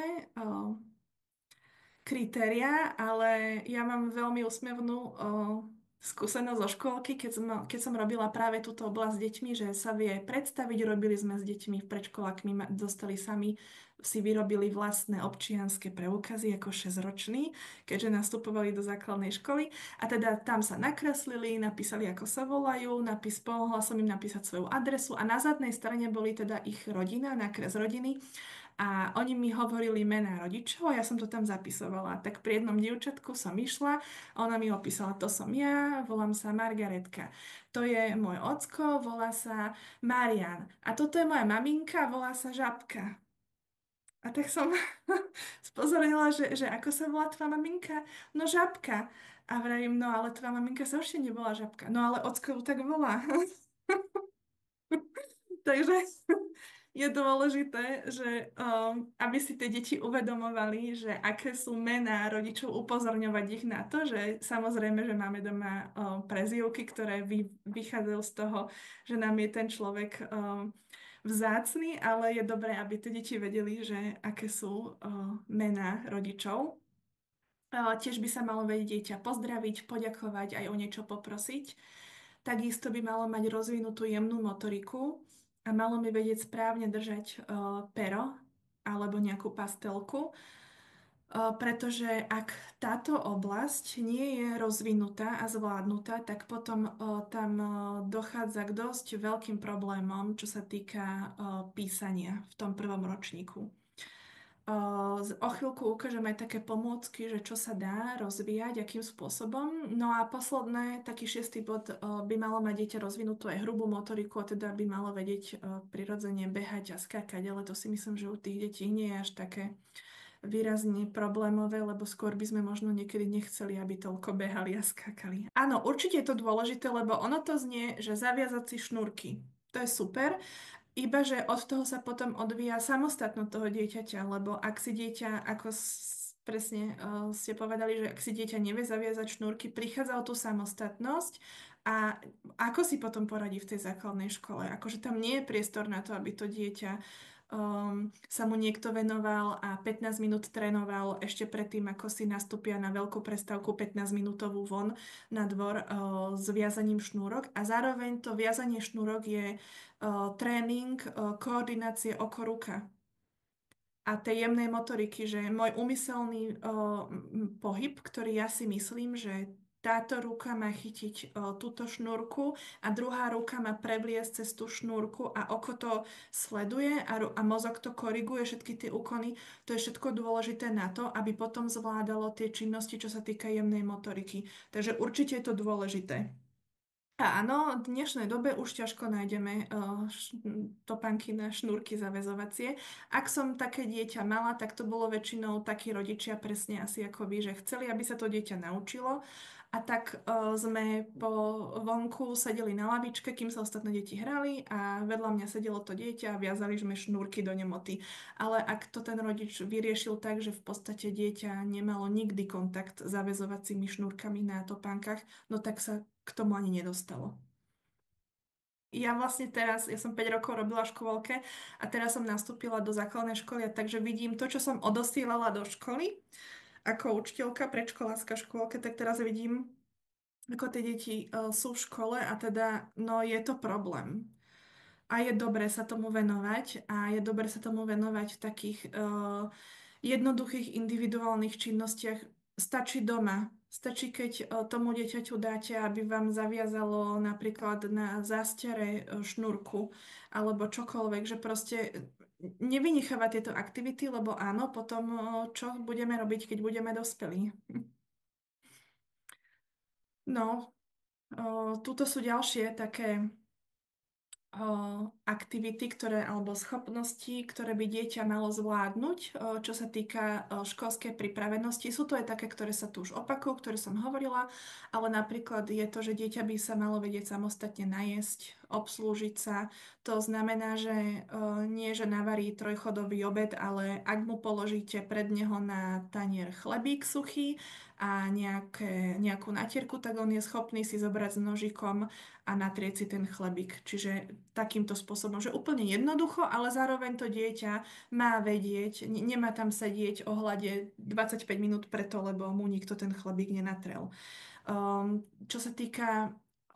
kritériá, ale ja mám veľmi úsmevnú skúsenosť zo škôlky, keď som robila práve túto oblasť s deťmi, že sa vie predstaviť, robili sme s deťmi v predškolákmi, dostali sami, si vyrobili vlastné občianske preukazy ako 6-roční, keďže nastupovali do základnej školy a teda tam sa nakreslili, napísali ako sa volajú, pomohla som im napísať svoju adresu a na zadnej strane boli teda ich rodina, nakres rodiny. A oni mi hovorili mená rodičov a ja som to tam zapisovala. Tak pri jednom dievčatku som išla a ona mi opísala, to som ja, volám sa Margaretka. To je môj ocko, volá sa Marian. A toto je moja maminka, volá sa Žabka. A tak som spozorila, že ako sa volá tvoja maminka? No Žabka. A vravím, no ale tvoja maminka sa určite nevolá Žabka. No ale ocko tak volá. Takže je dôležité, že aby si tie deti uvedomovali, že aké sú mená rodičov, upozorňovať ich na to, že samozrejme, že máme doma prezývky, ktoré vychádzajú z toho, že nám je ten človek vzácny, ale je dobré, aby tie deti vedeli, že aké sú mená rodičov. Tiež by sa malo vedieť dieťa pozdraviť, poďakovať, aj o niečo poprosiť. Takisto by malo mať rozvinutú jemnú motoriku a malo by vedieť správne držať pero alebo nejakú pastelku, pretože ak táto oblasť nie je rozvinutá a zvládnutá, tak potom tam dochádza k dosť veľkým problémom, čo sa týka písania v tom prvom ročníku. O chvíľku ukážem aj také pomôcky, že čo sa dá rozvíjať, akým spôsobom. No a posledné, taký 6. bod, by malo mať dieťa rozvinutú aj hrubú motoriku, a teda by malo vedieť prirodzene behať a skákať, ale to si myslím, že u tých detí nie je až také výrazne problémové, lebo skôr by sme možno niekedy nechceli, aby toľko behali a skákali. Áno, určite je to dôležité, lebo ono to znie, že zaviazať si šnúrky. To je super, iba že od toho sa potom odvíja samostatnosť toho dieťaťa, lebo ak si dieťa, ako presne ste povedali, že ak si dieťa nevie zaviazať šnúrky, prichádza o tú samostatnosť a ako si potom poradí v tej základnej škole? Akože tam nie je priestor na to, aby to dieťa sa mu niekto venoval a 15 minút trénoval ešte predtým, ako si nastúpia na veľkú prestávku 15-minútovú von na dvor s viazaním šnúrok. A zároveň to viazanie šnúrok je tréning koordinácie oko-ruka a tej jemnej motoriky, že môj úmyselný pohyb, ktorý ja si myslím, že táto ruka má chytiť túto šnúrku a druhá ruka má prevliesť cez tú šnúrku a oko to sleduje a mozog to koriguje, všetky tie úkony. To je všetko dôležité na to, aby potom zvládalo tie činnosti, čo sa týka jemnej motoriky. Takže určite je to dôležité. A áno, v dnešnej dobe už ťažko nájdeme topánky na šnúrky zaväzovacie. Ak som také dieťa mala, tak to bolo väčšinou takí rodičia presne asi ako vy, že chceli, aby sa to dieťa naučilo. A tak sme po vonku sedeli na lavičke, kým sa ostatné deti hrali a vedľa mňa sedelo to dieťa a viazali sme šnúrky do nemoty. Ale ak to ten rodič vyriešil tak, že v podstate dieťa nemalo nikdy kontakt s zaväzovacími šnúrkami na topánkach, no tak sa k tomu ani nedostalo. Ja vlastne teraz, ja som 5 rokov robila v škôlke a teraz som nastúpila do základnej školy, takže vidím to, čo som odosielala do školy ako učiteľka predškolárska škôlke, tak teraz vidím, ako tie deti sú v škole a teda, no je to problém. A je dobré sa tomu venovať a je dobré sa tomu venovať v takých jednoduchých individuálnych činnostiach. Stačí doma. Stačí, keď tomu dieťaťu dáte, aby vám zaviazalo napríklad na zástiere šnúrku alebo čokoľvek, že proste nevynechávať tieto aktivity, lebo áno, potom čo budeme robiť, keď budeme dospelí. No, tuto sú ďalšie také aktivity, alebo schopnosti, ktoré by dieťa malo zvládnuť, čo sa týka školskej pripravenosti. Sú to aj také, ktoré sa tu už opakujú, ktoré som hovorila, ale napríklad je to, že dieťa by sa malo vedieť samostatne najesť, obslúžiť sa. To znamená, že nie, že navarí trojchodový obed, ale ak mu položíte pred neho na tanier chlebík suchý a nejakú natierku, tak on je schopný si zobrať s nožikom a natrieť si ten chlebík. Čiže takýmto spôsobom, že úplne jednoducho, ale zároveň to dieťa má vedieť, nemá tam sedieť o hlade 25 minút preto, lebo mu nikto ten chlebík nenatrel. Čo sa týka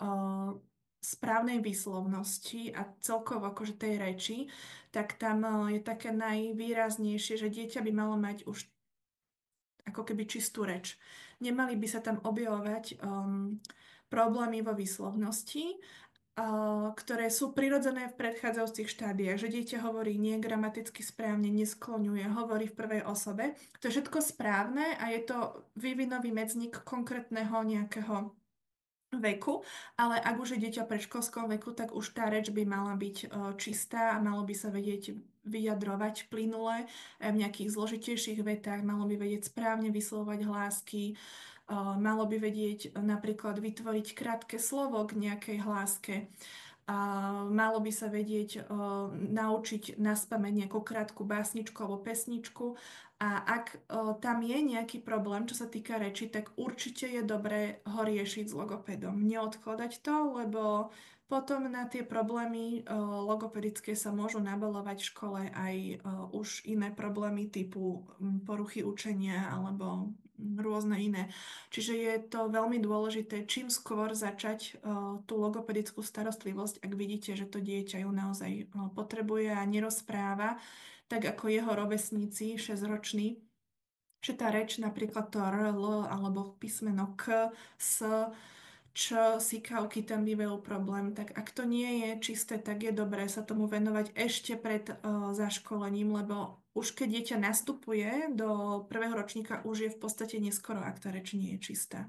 správnej výslovnosti a celkovo akože tej reči, tak tam je také najvýraznejšie, že dieťa by malo mať už ako keby čistú reč. Nemali by sa tam objavovať problémy vo výslovnosti, ktoré sú prirodzené v predchádzajúcich štádiách, že dieťa hovorí nie gramaticky správne, neskloňuje, hovorí v prvej osobe. To je všetko správne a je to vývinový medzník konkrétneho nejakého veku, ale ak už je dieťa v predškolskom veku, tak už tá reč by mala byť čistá a malo by sa vedieť vyjadrovať plynule v nejakých zložitejších vetách, malo by vedieť správne vyslovovať hlásky, malo by vedieť napríklad vytvoriť krátke slovo k nejakej hláske. A malo by sa vedieť naučiť naspamäť nejakú krátku básničku alebo pesničku. A ak tam je nejaký problém, čo sa týka reči, tak určite je dobré ho riešiť s logopédom. Neodkladať to, lebo potom na tie problémy logopedické sa môžu nabalovať v škole aj už iné problémy typu poruchy učenia alebo rôzne iné. Čiže je to veľmi dôležité, čím skôr začať tú logopedickú starostlivosť, ak vidíte, že to dieťa ju naozaj potrebuje a nerozpráva, tak ako jeho rovesníci 6-roční, že tá reč, napríklad to R, L alebo písmeno K, S, Č, sikavky tam bývajú problém, tak ak to nie je čisté, tak je dobré sa tomu venovať ešte pred zaškolením, lebo už keď dieťa nastupuje do prvého ročníka, už je v podstate neskoro, ak tá reč nie je čistá.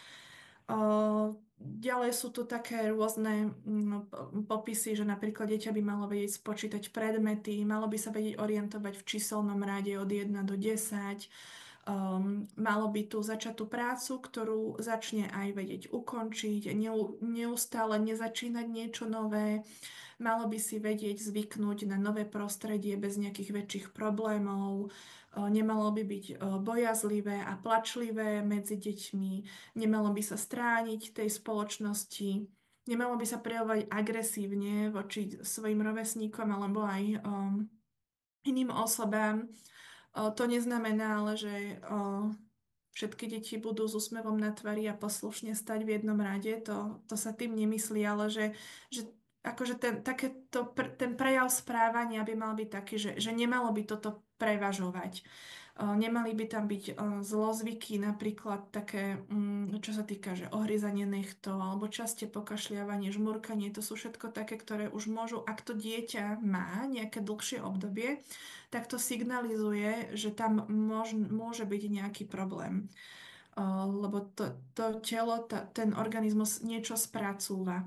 Ďalej sú tu také rôzne popisy, že napríklad dieťa by malo vedieť spočítať predmety, malo by sa vedieť orientovať v číselnom rade od 1 do 10, malo by tu začať tú prácu, ktorú začne aj vedieť ukončiť, neustále nezačínať niečo nové, malo by si vedieť zvyknúť na nové prostredie bez nejakých väčších problémov, nemalo by byť bojazlivé a plačlivé medzi deťmi, nemalo by sa strániť tej spoločnosti, nemalo by sa prejavovať agresívne voči svojim rovesníkom alebo aj iným osobám. To neznamená ale, že všetky deti budú s úsmevom na tvári a poslušne stať v jednom rade. To sa tým nemyslí, ale že akože ten prejav správania by mal byť taký, že nemalo by toto prevažovať. Nemali by tam byť zlozvyky, napríklad také, čo sa týka, že ohryzanie nechtov alebo časté pokašľiavanie, žmurkanie, to sú všetko také, ktoré už môžu, ak to dieťa má nejaké dlhšie obdobie, tak to signalizuje, že tam môže byť nejaký problém. Lebo to telo, ten organizmus niečo spracúva.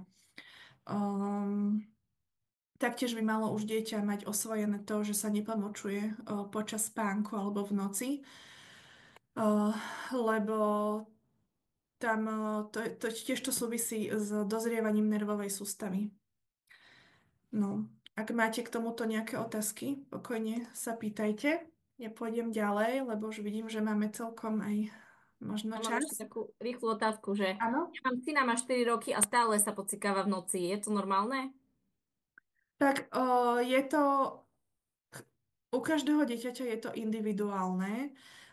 Taktiež by malo už dieťa mať osvojené to, že sa nepomočuje počas spánku alebo v noci, lebo tam tiež to súvisí s dozrievaním nervovej sústavy. No, ak máte k tomuto nejaké otázky, pokojne sa pýtajte. Ja pôjdem ďalej, lebo už vidím, že máme celkom aj možno Ja mám čas. ešte takú rýchlu otázku, že Áno? ja mám syna, má 4 roky a stále sa pocikáva v noci. Je to normálne? Tak je to, u každého dieťaťa je to individuálne.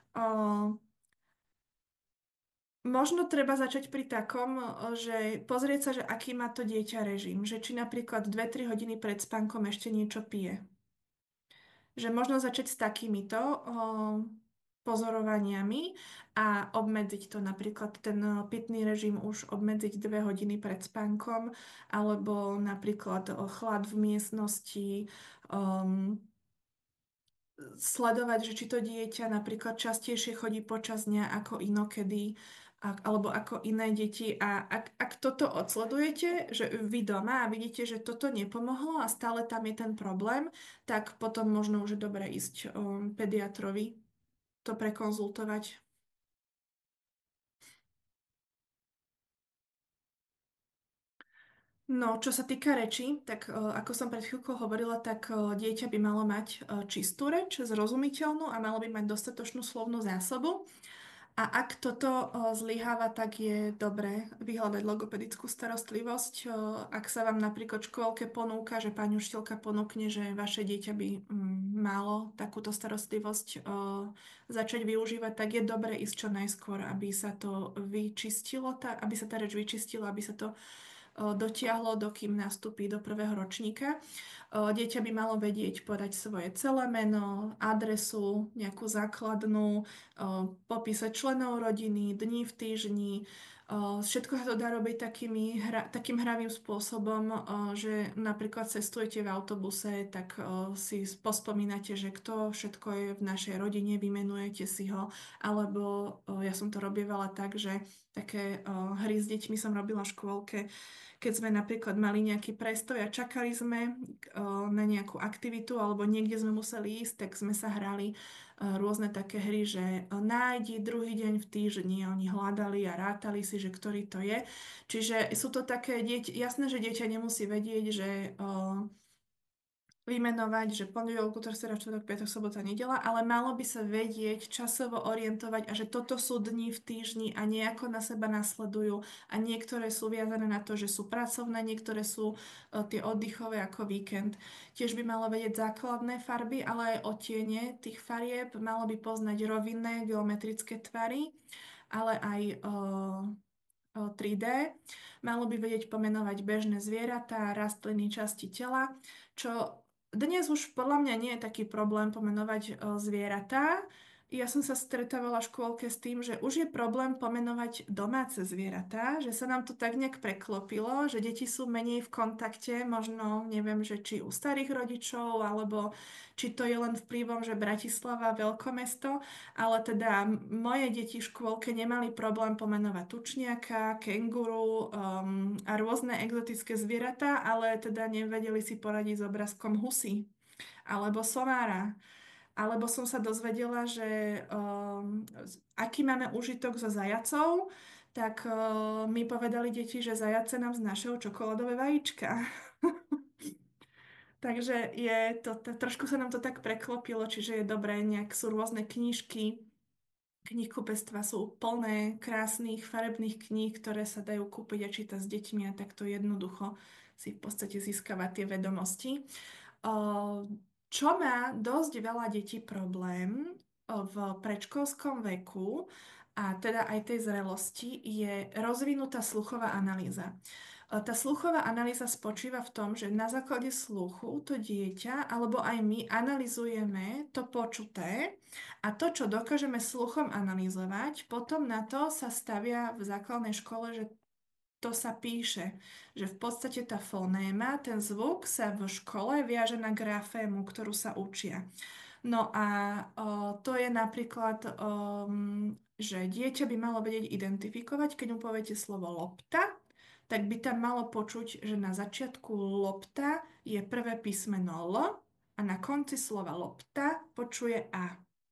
Možno treba začať pri takom, že pozrieť sa, že aký má to dieťa režim. Že či napríklad 2-3 hodiny pred spánkom ešte niečo pije. Že možno začať s takýmito pozorovaniami a obmedziť to. Napríklad ten pitný režim už obmedziť 2 hodiny pred spánkom, alebo napríklad chlad v miestnosti, sledovať, že či to dieťa napríklad častejšie chodí počas dňa ako inokedy, alebo ako iné deti. A ak toto odsledujete, že vy doma a vidíte, že toto nepomohlo a stále tam je ten problém, tak potom možno už je dobré ísť pediatrovi to prekonzultovať. No, čo sa týka reči, tak ako som pred chvíľkou hovorila, tak dieťa by malo mať čistú reč, zrozumiteľnú a malo by mať dostatočnú slovnú zásobu. A ak toto zlyháva, tak je dobré vyhľadať logopedickú starostlivosť. Ak sa vám napríklad v škôlke ponúka, že pani učiteľka ponúkne, že vaše dieťa by malo takúto starostlivosť začať využívať, tak je dobré ísť čo najskôr, aby sa to vyčistilo, aby sa tá reč vyčistila, aby sa to dotiahlo, dokým nastúpi do prvého ročníka. Dieťa by malo vedieť podať svoje celé meno, adresu, nejakú základnú, popísať členov rodiny, dní v týždni. Všetko sa to dá robiť takým hravým spôsobom, že napríklad cestujete v autobuse, tak si pospomínate, že kto všetko je v našej rodine, vymenujete si ho, alebo ja som to robievala tak, že také hry s deťmi som robila v škôlke, keď sme napríklad mali nejaký prestoj a čakali sme na nejakú aktivitu alebo niekde sme museli ísť, tak sme sa hrali rôzne také hry, že nájdi druhý deň v týždni. Oni hľadali a rátali si, že ktorý to je. Čiže sú to také jasné, že dieťa nemusí vedieť, že vymenovať, že pondelok, útorok, streda, štvrtok, piatok, sobota, nedeľa, ale malo by sa vedieť časovo orientovať a že toto sú dni v týždni a nejako na seba nasledujú a niektoré sú viazané na to, že sú pracovné, niektoré sú tie oddychové ako víkend. Tiež by malo vedieť základné farby, ale aj odtiene tých farieb, malo by poznať rovinné geometrické tvary, ale aj 3D. Malo by vedieť pomenovať bežné zvieratá, rastliny, časti tela, čo dnes už podľa mňa nie je taký problém pomenovať zvieratá, Ja som sa stretávala v škôlke s tým, že už je problém pomenovať domáce zvieratá, že sa nám to tak nejak preklopilo, že deti sú menej v kontakte, možno neviem, že či u starých rodičov, alebo či to je len vplyvom, že Bratislava veľkomesto, ale teda moje deti v škôlke nemali problém pomenovať tučniaka, kenguru a rôzne exotické zvieratá, ale teda nevedeli si poradiť s obrázkom husy alebo somára. Alebo som sa dozvedela, že aký máme úžitok zo zajacov, tak mi povedali deti, že zajace nám znášajú čokoládové vajíčka. Takže trošku sa nám to tak preklopilo, čiže je dobré, nejak sú rôzne knižky, knihkupectva sú plné krásnych farebných kníh, ktoré sa dajú kúpiť a čítať s deťmi a takto jednoducho si v podstate získavať tie vedomosti. Čo má dosť veľa detí problém v predškolskom veku a teda aj tej zrelosti je rozvinutá sluchová analýza. Tá sluchová analýza spočíva v tom, že na základe sluchu to dieťa alebo aj my analyzujeme to počuté a to, čo dokážeme sluchom analyzovať, potom na to sa stavia v základnej škole, že to sa píše, že v podstate tá fonéma, ten zvuk sa v škole viaže na grafému, ktorú sa učia. No a to je napríklad, že dieťa by malo vedieť identifikovať, keď mu poviete slovo lopta, tak by tam malo počuť, že na začiatku lopta je prvé písmeno L a na konci slova lopta počuje A.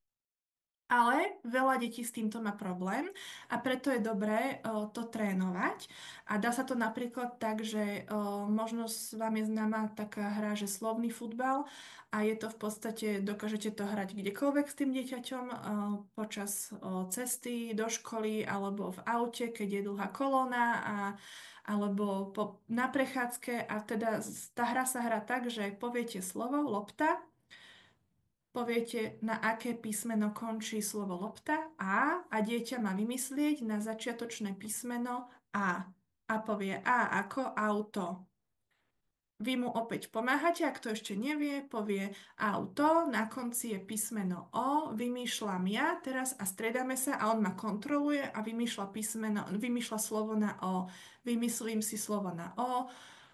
Ale veľa detí s týmto má problém a preto je dobré to trénovať. A dá sa to napríklad tak, že možno vám je známa taká hra, že slovný futbal a je to v podstate, dokážete to hrať kdekoľvek s tým dieťaťom počas cesty do školy alebo v aute, keď je dlhá kolóna alebo na prechádzke a teda tá hra sa hrá tak, že poviete slovo lopta, poviete, na aké písmeno končí slovo lopta a dieťa má vymyslieť na začiatočné písmeno A. A povie A ako auto. Vy mu opäť pomáhate, ak to ešte nevie, povie auto, na konci je písmeno O, vymýšľam ja teraz a striedame sa a on ma kontroluje a vymýšľa slovo na O. Vymyslím si slovo na O,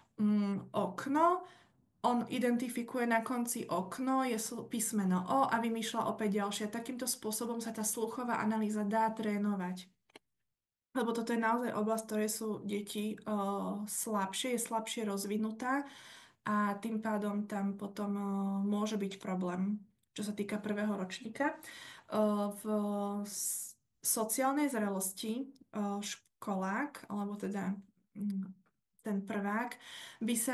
okno. On identifikuje na konci okno, je písmeno O a vymýšľa opäť ďalšie. Takýmto spôsobom sa tá sluchová analýza dá trénovať. Lebo toto je naozaj oblasť, ktoré sú deti slabšie, je slabšie rozvinutá a tým pádom tam potom môže byť problém, čo sa týka prvého ročníka. V sociálnej zrelosti školák, alebo teda ten prvák, by sa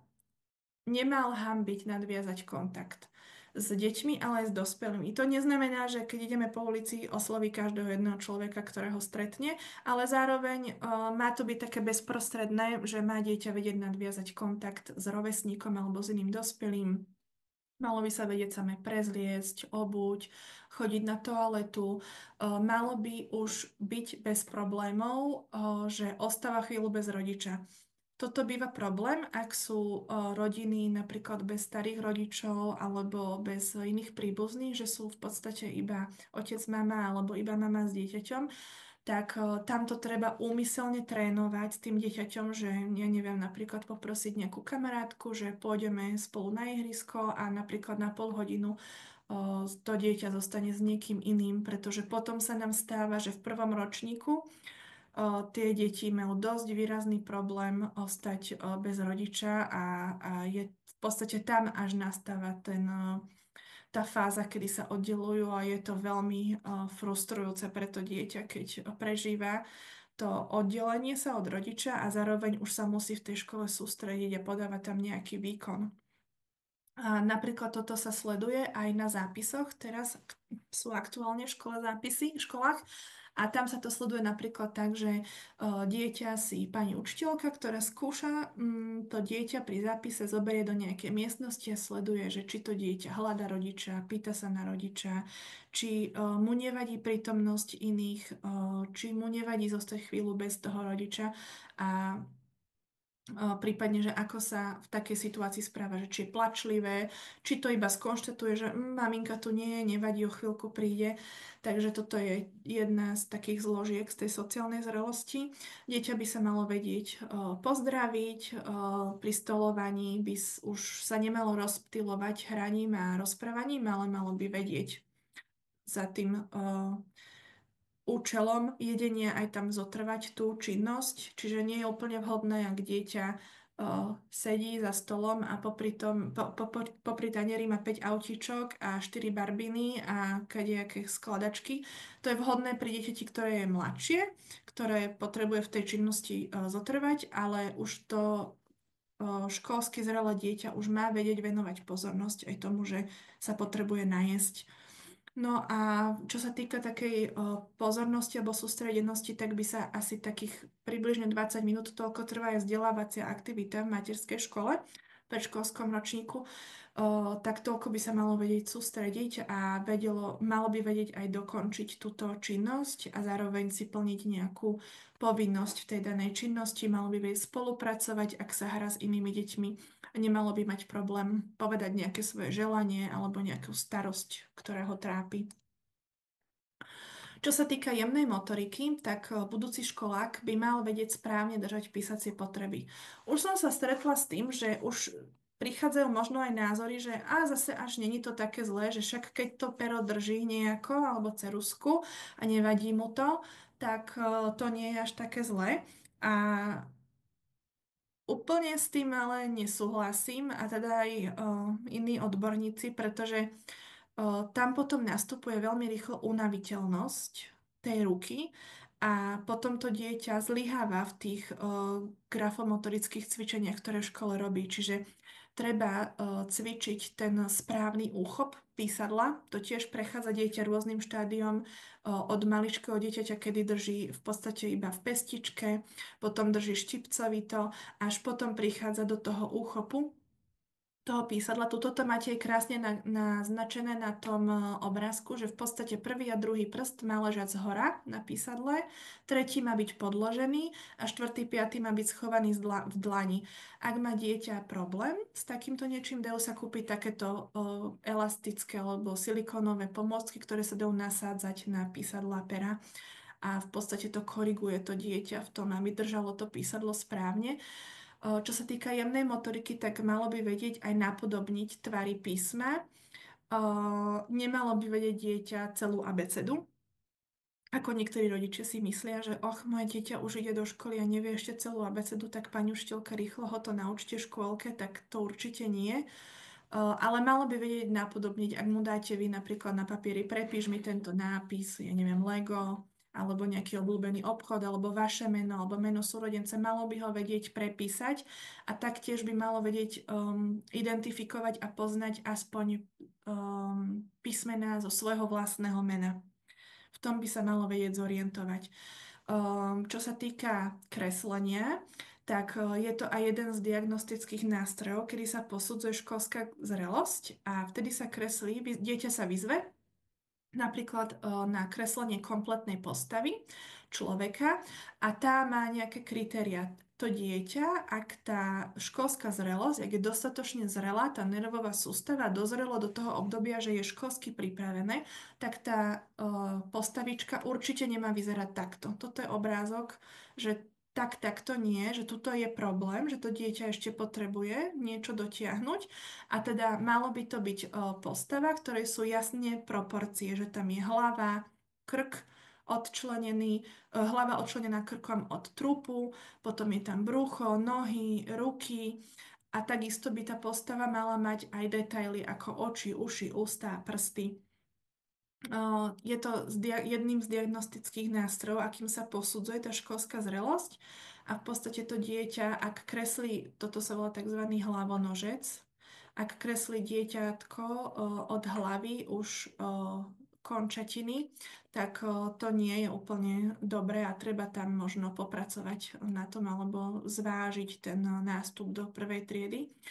nemal hanbiť nadviazať kontakt s deťmi, ale aj s dospelými. To neznamená, že keď ideme po ulici, osloví každého jedného človeka, ktorého stretne, ale zároveň má to byť také bezprostredné, že má dieťa vedieť nadviazať kontakt s rovesníkom alebo s iným dospelým. Malo by sa vedieť samé prezliecť, obuť, chodiť na toaletu. Malo by už byť bez problémov, že ostáva chvíľu bez rodiča. Toto býva problém, ak sú rodiny napríklad bez starých rodičov alebo bez iných príbuzných, že sú v podstate iba otec, mama alebo iba mama s dieťaťom, tak tamto treba úmyselne trénovať s tým dieťaťom, že ja neviem, napríklad poprosiť nejakú kamarátku, že pôjdeme spolu na ihrisko a napríklad na pol hodinu to dieťa zostane s niekým iným, pretože potom sa nám stáva, že v prvom ročníku tie deti majú dosť výrazný problém ostať bez rodiča a je v podstate tam až nastáva tá fáza, kedy sa oddelujú a je to veľmi frustrujúce pre to dieťa, keď prežíva to oddelenie sa od rodiča a zároveň už sa musí v tej škole sústrediť a podávať tam nejaký výkon. A napríklad toto sa sleduje aj na zápisoch. Teraz sú aktuálne v školách a tam sa to sleduje napríklad tak, že dieťa si pani učiteľka, ktorá skúša to dieťa pri zápise zoberie do nejakej miestnosti a sleduje, že či to dieťa hľada rodiča, pýta sa na rodiča, či mu nevadí prítomnosť iných, či mu nevadí zostať chvíľu bez toho rodiča a prípadne, že ako sa v takej situácii správa, že či je plačlivé, či to iba skonštatuje, že maminka tu nie je, nevadí, o chvíľku príde. Takže toto je jedna z takých zložiek z tej sociálnej zrelosti. Dieťa by sa malo vedieť pozdraviť, pri stolovaní by už sa nemalo rozptylovať hraním a rozprávaním, ale malo by vedieť za tým účelom jedenia aj tam zotrvať tú činnosť, čiže nie je úplne vhodné, ak dieťa sedí za stolom a popri tanieri má 5 autíčok a 4 barbiny a kadejaké skladačky. To je vhodné pri dieťati, ktoré je mladšie, ktoré potrebuje v tej činnosti zotrvať, ale už to školsky zrelé dieťa už má vedieť venovať pozornosť aj tomu, že sa potrebuje najesť. No a čo sa týka takej pozornosti alebo sústredenosti, tak by sa asi takých približne 20 minút toľko trvá aj vzdelávacia aktivita v materskej škole, v predškolskom ročníku, tak toľko by sa malo vedieť sústrediť a malo by vedieť aj dokončiť túto činnosť a zároveň si plniť nejakú povinnosť v tej danej činnosti, malo by vedieť spolupracovať, ak sa hrá s inými deťmi. A nemalo by mať problém povedať nejaké svoje želanie alebo nejakú starosť, ktorá ho trápi. Čo sa týka jemnej motoriky, tak budúci školák by mal vedieť správne držať písacie potreby. Už som sa stretla s tým, že už prichádzajú možno aj názory, že zase až není to také zlé, že však keď to pero drží nejako alebo ceruzku a nevadí mu to, tak to nie je až také zlé. A úplne s tým ale nesúhlasím a teda aj iní odborníci, pretože tam potom nastupuje veľmi rýchlo unaviteľnosť tej ruky a potom to dieťa zlyháva v tých grafomotorických cvičeniach, ktoré v škole robí. Čiže treba cvičiť ten správny úchop písadla. To tiež prechádza dieťa rôznym štádiom od maličkého dieťaťa, kedy drží v podstate iba v pestičke, potom drží štipcovito, až potom prichádza do toho úchopu toho písadla. Tuto to máte krásne naznačené na tom obrázku, že v podstate prvý a druhý prst má ležať zhora na písadle, tretí má byť podložený a štvrtý, piatý má byť schovaný v dlani. Ak má dieťa problém s takýmto niečím, dajú sa kúpiť takéto elastické alebo silikónové pomôcky, ktoré sa dajú nasádzať na písadla pera a v podstate to koriguje to dieťa v tom, aby držalo to písadlo správne. Čo sa týka jemnej motoriky, tak malo by vedieť aj napodobniť tvary písma. Nemalo by vedieť dieťa celú abecedu. Ako niektorí rodičia si myslia, že moje dieťa už ide do školy a nevie ešte celú abecedu, tak pani učiteľka, rýchlo ho to naučte v škôlke, tak to určite nie. Ale malo by vedieť napodobniť, ak mu dáte vy napríklad na papieri, prepíš mi tento nápis, ja neviem, Lego, alebo nejaký obľúbený obchod, alebo vaše meno, alebo meno súrodenca, malo by ho vedieť prepísať a taktiež by malo vedieť identifikovať a poznať aspoň písmená zo svojho vlastného mena. V tom by sa malo vedieť zorientovať. Čo sa týka kreslenia, tak je to aj jeden z diagnostických nástrojov, kedy sa posudzuje školská zrelosť a vtedy sa kreslí, dieťa sa vyzve, napríklad na kreslenie kompletnej postavy človeka a tá má nejaké kritéria. To dieťa, ak tá školská zrelosť, ak je dostatočne zrelá, tá nervová sústava dozrelo do toho obdobia, že je školsky pripravené, tak tá postavička určite nemá vyzerať takto. Toto je obrázok, že takto nie, že tuto je problém, že to dieťa ešte potrebuje niečo dotiahnuť a teda malo by to byť postava, ktorej sú jasne proporcie, že tam je hlava, krk odčlenený, hlava odčlenená krkom od trupu, potom je tam brucho, nohy, ruky a takisto by tá postava mala mať aj detaily ako oči, uši, ústa, prsty. Je to jedným z diagnostických nástrojov, akým sa posudzuje tá školská zrelosť a v podstate to dieťa, ak kreslí, toto sa volá tzv. Hlavonožec, ak kreslí dieťatko od hlavy už končatiny, tak to nie je úplne dobré a treba tam možno popracovať na tom alebo zvážiť ten nástup do prvej triedy.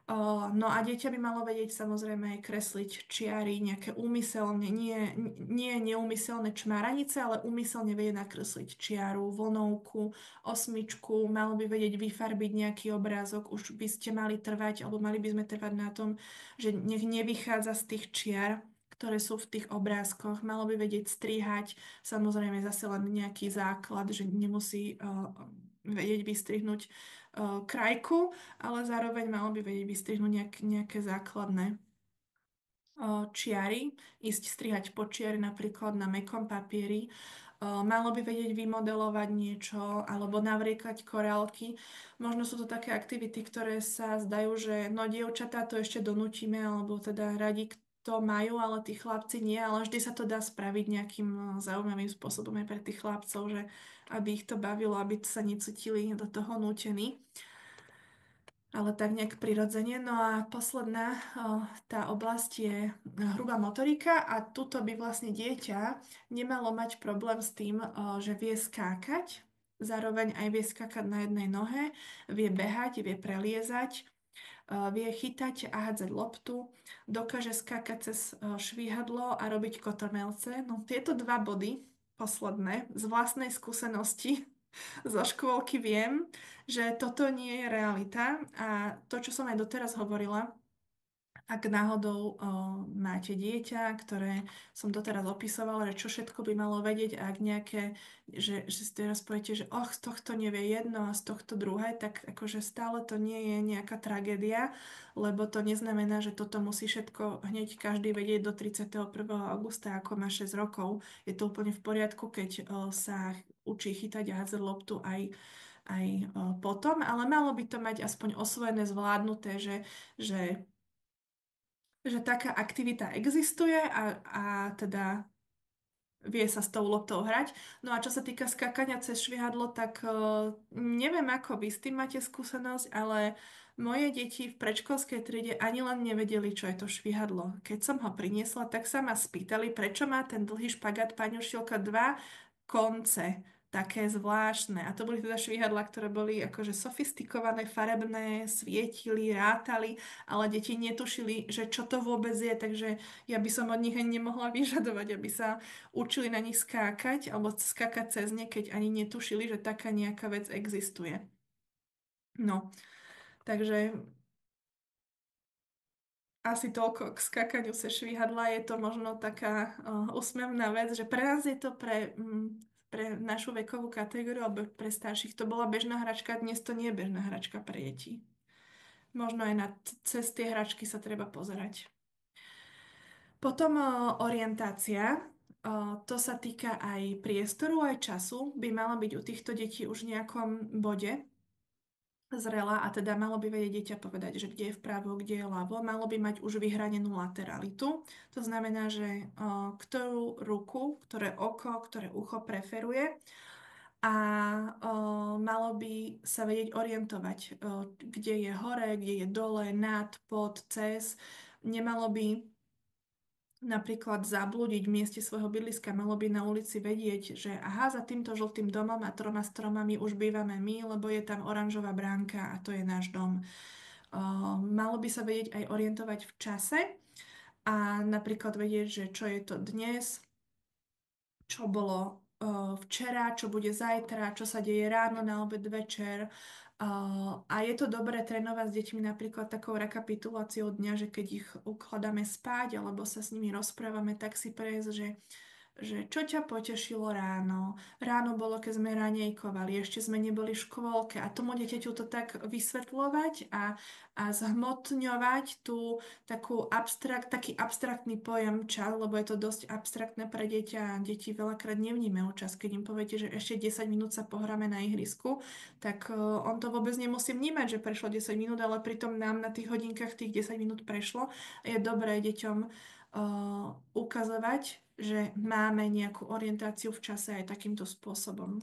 No a dieťa by malo vedieť samozrejme aj kresliť čiary, nejaké úmyselne, nie neúmyselné čmáranice, ale úmyselne vedieť nakresliť čiaru, vlnovku, osmičku, malo by vedieť vyfarbiť nejaký obrázok, už by ste mali trvať, alebo mali by sme trvať na tom, že nech nevychádza z tých čiar, ktoré sú v tých obrázkoch, malo by vedieť strihať, samozrejme zase len nejaký základ, že nemusí vedieť vystrihnúť krajku, ale zároveň malo by vedieť vystrihnúť nejaké základné čiary, ísť strihať počiary napríklad na mäkkom papieri. Malo by vedieť vymodelovať niečo alebo navriekať korálky. Možno sú to také aktivity, ktoré sa zdajú, že no dievčatá to ešte donútime, alebo teda radi to majú, ale tí chlapci nie, ale vždy sa to dá spraviť nejakým zaujímavým spôsobom aj pre tých chlapcov, že aby ich to bavilo, aby sa necítili do toho nútení, ale tak nejak prirodzene. No a posledná tá oblasť je hrubá motorika a tuto by vlastne dieťa nemalo mať problém s tým, že vie skákať, zároveň aj vie skákať na jednej nohe, vie behať, vie preliezať, vie chytať a hádzať loptu, dokáže skákať cez švíhadlo a robiť kotrmelce. No tieto dva body posledné z vlastnej skúsenosti zo škôlky viem, že toto nie je realita a to, čo som aj doteraz hovorila, ak náhodou máte dieťa, ktoré som doteraz opisovala, že čo všetko by malo vedieť a ak nejaké, že si teraz poviete, že z tohto nevie jedno a z tohto druhé, tak akože stále to nie je nejaká tragédia, lebo to neznamená, že toto musí všetko hneď každý vedieť do 31. augusta, ako má 6 rokov. Je to úplne v poriadku, keď sa učí chytať a hádzať loptu aj potom, ale malo by to mať aspoň osvojené, zvládnuté, že taká aktivita existuje a teda vie sa s tou loptou hrať. No a čo sa týka skákania cez švihadlo, tak neviem, ako vy s tým máte skúsenosť, ale moje deti v predškolskej triede ani len nevedeli, čo je to švihadlo. Keď som ho priniesla, tak sa ma spýtali, prečo má ten dlhý špagát pani učiteľka dva konce, také zvláštne. A to boli teda švihadlá, ktoré boli akože sofistikované, farebné, svietili, rátali, ale deti netušili, že čo to vôbec je, takže ja by som od nich ani nemohla vyžadovať, aby sa učili na nich skákať alebo skákať cez ne, keď ani netušili, že taká nejaká vec existuje. No, takže asi toľko k skákaniu cez švihadla. Je to možno taká úsmevná vec, že pre nás je to pre našu vekovú kategóriu alebo pre starších to bola bežná hračka, dnes to nie je bežná hračka pre deti. Možno aj cez tie hračky sa treba pozerať. Potom orientácia. To sa týka aj priestoru, aj času. By mala byť u týchto detí už v nejakom bode zrela a teda malo by vedieť dieťa povedať, že kde je vpravo, kde je ľavo. Malo by mať už vyhranenú lateralitu. To znamená, že ktorú ruku, ktoré oko, ktoré ucho preferuje a malo by sa vedieť orientovať, kde je hore, kde je dole, nad, pod, cez. Nemalo by napríklad zablúdiť v mieste svojho bydliska, malo by na ulici vedieť, že aha, za týmto žltým domom a 3 stromami už bývame my, lebo je tam oranžová bránka a to je náš dom. Malo by sa vedieť aj orientovať v čase a napríklad vedieť, že čo je to dnes, čo bolo včera, čo bude zajtra, čo sa deje ráno, na obed, večer. A je to dobré trénovať s deťmi napríklad takou rekapituláciou dňa, že keď ich ukladáme spať alebo sa s nimi rozprávame, tak si prejsť, že čo ťa potešilo ráno. Ráno bolo, keď sme ranejkovali, ešte sme neboli v škôlke a tomu dieťaťu to tak vysvetľovať a zhmotňovať tú taký abstraktný pojem čas, lebo je to dosť abstraktné pre dieťa a deti veľakrát nevnímajú čas. Keď im poviete, že ešte 10 minút sa pohráme na ihrisku, tak on to vôbec nemusí vnímať, že prešlo 10 minút, ale pritom nám na tých hodinkách tých 10 minút prešlo. Je dobré deťom ukazovať, že máme nejakú orientáciu v čase aj takýmto spôsobom.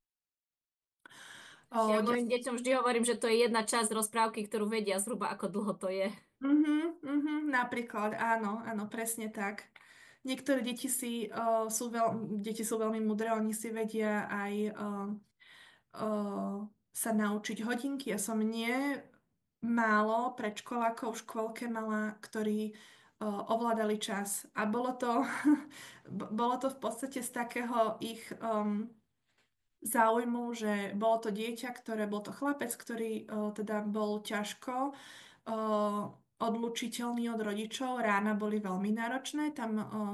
Ja mojim deťom vždy hovorím, že to je jedna časť rozprávky, ktorú vedia zhruba, ako dlho to je. Napríklad, áno, presne tak. Niektoré deti deti sú veľmi múdre, oni si vedia aj sa naučiť hodinky. Ja som málo predškolákov v škôlke mala, ktorí ovládali čas. A bolo to, bolo to v podstate z takého ich záujmu, že bolo to dieťa, bol to chlapec, ktorý teda bol ťažko odlučiteľný od rodičov. Rána boli veľmi náročné, tam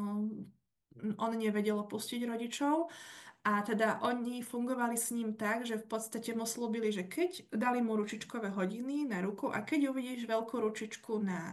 on nevedel opustiť rodičov. A teda oni fungovali s ním tak, že v podstate mu slúbili, že keď dali mu ručičkové hodiny na ruku a keď uvidíš veľkú ručičku na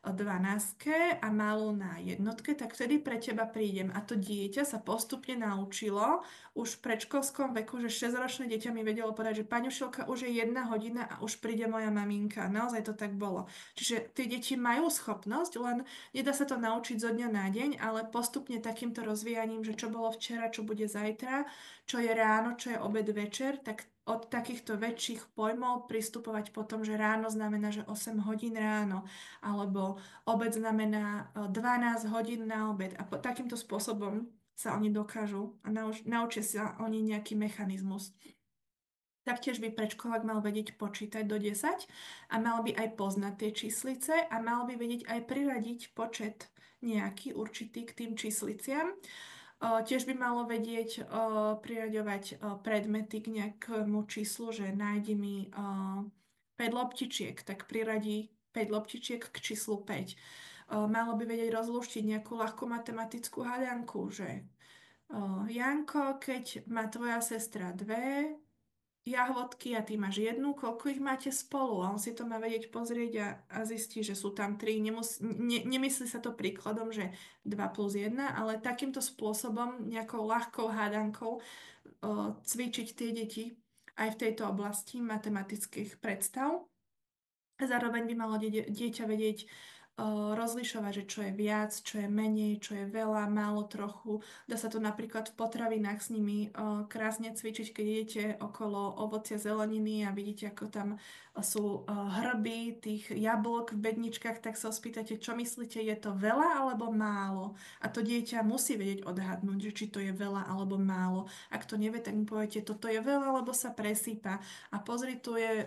12 a malú na jednotke, tak vtedy pre teba prídem. A to dieťa sa postupne naučilo už v predškolskom veku, že 6-ročné dieťa mi vedelo povedať, že pani učiteľka, už je 1 hodina a už príde moja maminka. Naozaj to tak bolo. Čiže tie deti majú schopnosť, len nedá sa to naučiť zo dňa na deň, ale postupne takýmto rozvíjaním, že čo bolo včera, čo bude zajtra, čo je ráno, čo je obed, večer, tak od takýchto väčších pojmov pristupovať potom, že ráno znamená, že 8 hodín ráno, alebo obed znamená 12 hodín na obed. A takýmto spôsobom sa oni dokážu a naučia sa oni nejaký mechanizmus. Taktiež by predškolák mal vedieť počítať do 10 a mal by aj poznať tie číslice a mal by vedieť aj priradiť počet nejaký určitý k tým čísliciam. Tiež by malo vedieť priraďovať predmety k nejakému číslu, že nájdi mi 5 loptičiek, tak priradí 5 loptičiek k číslu 5. Malo by vedieť rozlúštiť nejakú ľahkú matematickú hadanku, že Janko, keď má tvoja sestra 2 jahvodky a ty máš 1, koľko ich máte spolu? A on si to má vedieť pozrieť a zistí, že sú tam 3. Nemyslí sa to príkladom, že 2 plus 1, ale takýmto spôsobom, nejakou ľahkou hádankou cvičiť tie deti aj v tejto oblasti matematických predstav. Zároveň by malo dieťa vedieť rozlišovať, že čo je viac, čo je menej, čo je veľa, málo, trochu. Dá sa to napríklad v potravinách s nimi krásne cvičiť, keď idete okolo ovocia, zeleniny a vidíte, ako tam sú hrby tých jablok v bedničkách, tak sa spýtate, čo myslíte, je to veľa alebo málo? A to dieťa musí vedieť odhadnúť, že či to je veľa alebo málo. Ak to nevie, tak mu poviete, toto je veľa, lebo sa presýpa. A pozri, tu je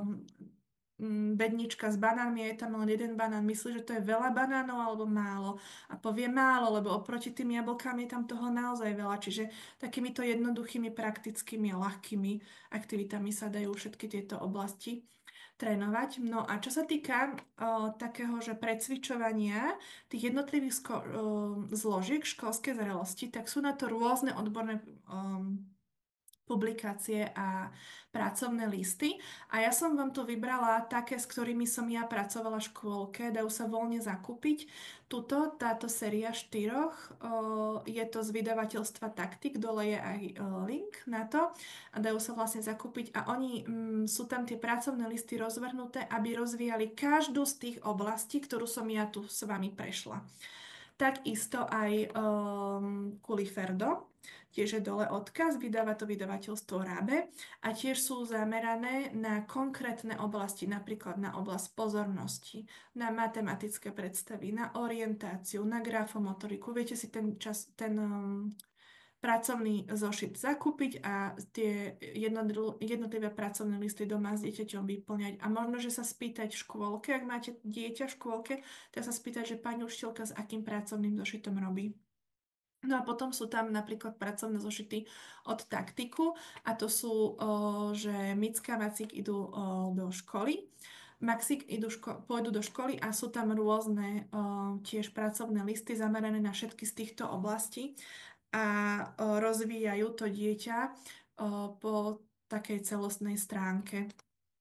bednička s banánmi, je tam len 1 banán, myslí, že to je veľa banánov alebo málo. A povie málo, lebo oproti tým jablkám je tam toho naozaj veľa. Čiže takýmito jednoduchými, praktickými a ľahkými aktivitami sa dajú všetky tieto oblasti trénovať. No a čo sa týka takého, že precvičovania tých jednotlivých zložiek školskej zrelosti, tak sú na to rôzne odborné publikácie a pracovné listy. A ja som vám tu vybrala také, s ktorými som ja pracovala v škôlke. Dajú sa voľne zakúpiť. Táto séria 4, je to z vydavateľstva Taktik, dole je aj link na to. A dajú sa vlastne zakúpiť a sú tam tie pracovné listy rozvrhnuté, aby rozvíjali každú z tých oblastí, ktorú som ja tu s vami prešla. Takisto aj Kuliferdo, tiež je dole odkaz, vydáva to vydavateľstvo Rábe a tiež sú zamerané na konkrétne oblasti, napríklad na oblasť pozornosti, na matematické predstavy, na orientáciu, na grafomotoriku. Viete si ten pracovný zošit zakúpiť a tie jednotlivé pracovné listy doma s dieťaťom vyplňať. A možno, že sa spýtať v škôlke, ak máte dieťa v škôlke, tak sa spýtať, že pani učiteľka s akým pracovným zošitom robí. No a potom sú tam napríklad pracovné zošity od Taktiku a to sú, že Micka a Macík idú do školy. Maxík pôjdu do školy a sú tam rôzne tiež pracovné listy zamerané na všetky z týchto oblastí a rozvíjajú to dieťa po takej celostnej stránke.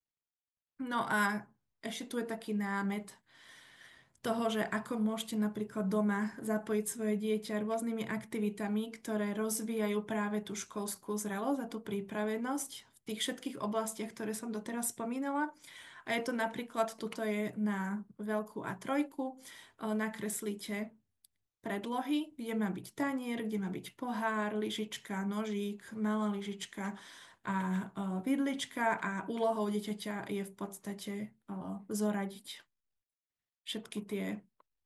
No a ešte tu je taký námet toho, že ako môžete napríklad doma zapojiť svoje dieťa rôznymi aktivitami, ktoré rozvíjajú práve tú školskú zrelosť a tú pripravenosť v tých všetkých oblastiach, ktoré som doteraz spomínala. A je to napríklad, tuto je na veľkú A3, nakreslíte predlohy, kde má byť tanier, kde má byť pohár, lyžička, nožík, malá lyžička a vidlička a úlohou dieťaťa je v podstate zoradiť všetky tie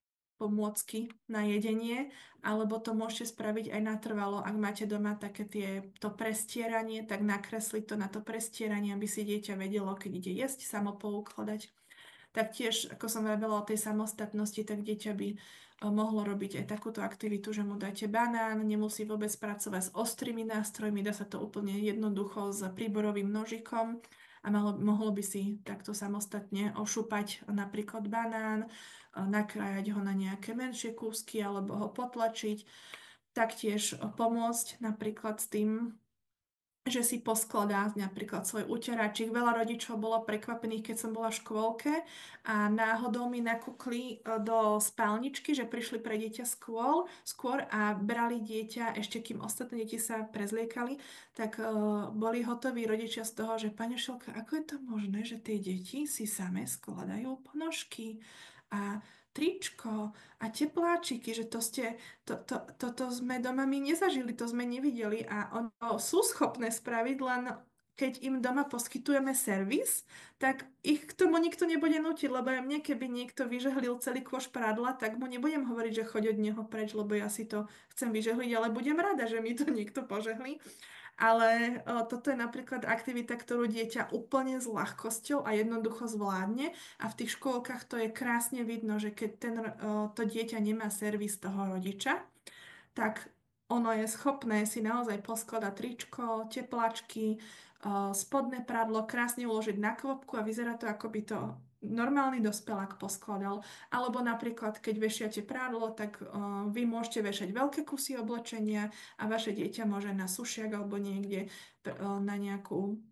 pomôcky na jedenie, alebo to môžete spraviť aj natrvalo, ak máte doma také to prestieranie, tak nakresliť to na to prestieranie, aby si dieťa vedelo, keď ide jesť, samo poukladať. Taktiež, ako som vravela o tej samostatnosti, tak dieťa by mohlo robiť aj takúto aktivitu, že mu dáte banán, nemusí vôbec pracovať s ostrými nástrojmi, dá sa to úplne jednoducho s príborovým nožikom a mohlo by si takto samostatne ošúpať napríklad banán, nakrájať ho na nejaké menšie kúsky alebo ho potlačiť. Taktiež pomôcť napríklad s tým, že si poskladá napríklad svoj uteračík. Veľa rodičov bolo prekvapených, keď som bola v škôlke a náhodou mi nakúkli do spálničky, že prišli pre dieťa skôr a brali dieťa, ešte kým ostatné deti sa prezliekali, tak boli hotoví rodičia z toho, že pani učiteľka, ako je to možné, že tie deti si same skladajú ponožky a tričko a tepláčiky, že toto sme doma my nezažili, to sme nevideli a oni sú schopné spraviť, len keď im doma poskytujeme servis, tak ich k tomu nikto nebude nútiť, lebo aj mne, keby niekto vyžehlil celý kôš prádla, tak mu nebudem hovoriť, že choď od neho preč, lebo ja si to chcem vyžehliť, ale budem rada, že mi to niekto požehlí. Ale toto je napríklad aktivita, ktorú dieťa úplne s ľahkosťou a jednoducho zvládne a v tých škôlkach to je krásne vidno, že keď to dieťa nemá servis toho rodiča, tak ono je schopné si naozaj poskladať tričko, teplačky, spodné prádlo, krásne uložiť na kvopku a vyzerá to, ako by to normálny dospelák poskladal. Alebo napríklad, keď vešiate prádlo, tak vy môžete vešať veľké kusy oblečenia a vaše dieťa môže na sušiak alebo niekde na nejakú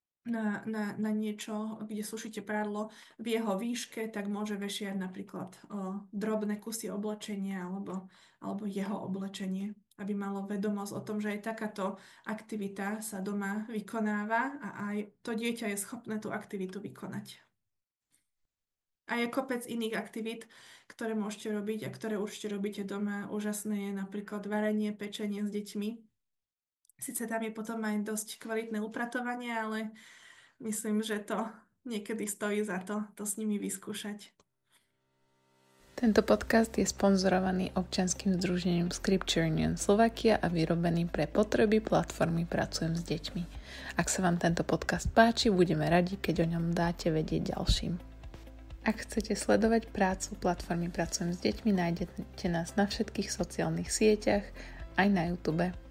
na niečo, kde sušíte prádlo v jeho výške, tak môže vešiať napríklad drobné kusy oblečenia alebo jeho oblečenie, aby malo vedomosť o tom, že aj takáto aktivita sa doma vykonáva a aj to dieťa je schopné tú aktivitu vykonať. A je kopec iných aktivít, ktoré môžete robiť a ktoré určite robíte doma. Úžasné je napríklad varenie, pečenie s deťmi. Sice tam je potom aj dosť kvalitné upratovanie, ale myslím, že to niekedy stojí za to s nimi vyskúšať. Tento podcast je sponzorovaný občianskym združením Scripture Union Slovakia a vyrobený pre potreby platformy Pracujem s deťmi. Ak sa vám tento podcast páči, budeme radi, keď o ňom dáte vedieť ďalším. Ak chcete sledovať prácu platformy Pracujem s deťmi, nájdete nás na všetkých sociálnych sieťach, aj na YouTube.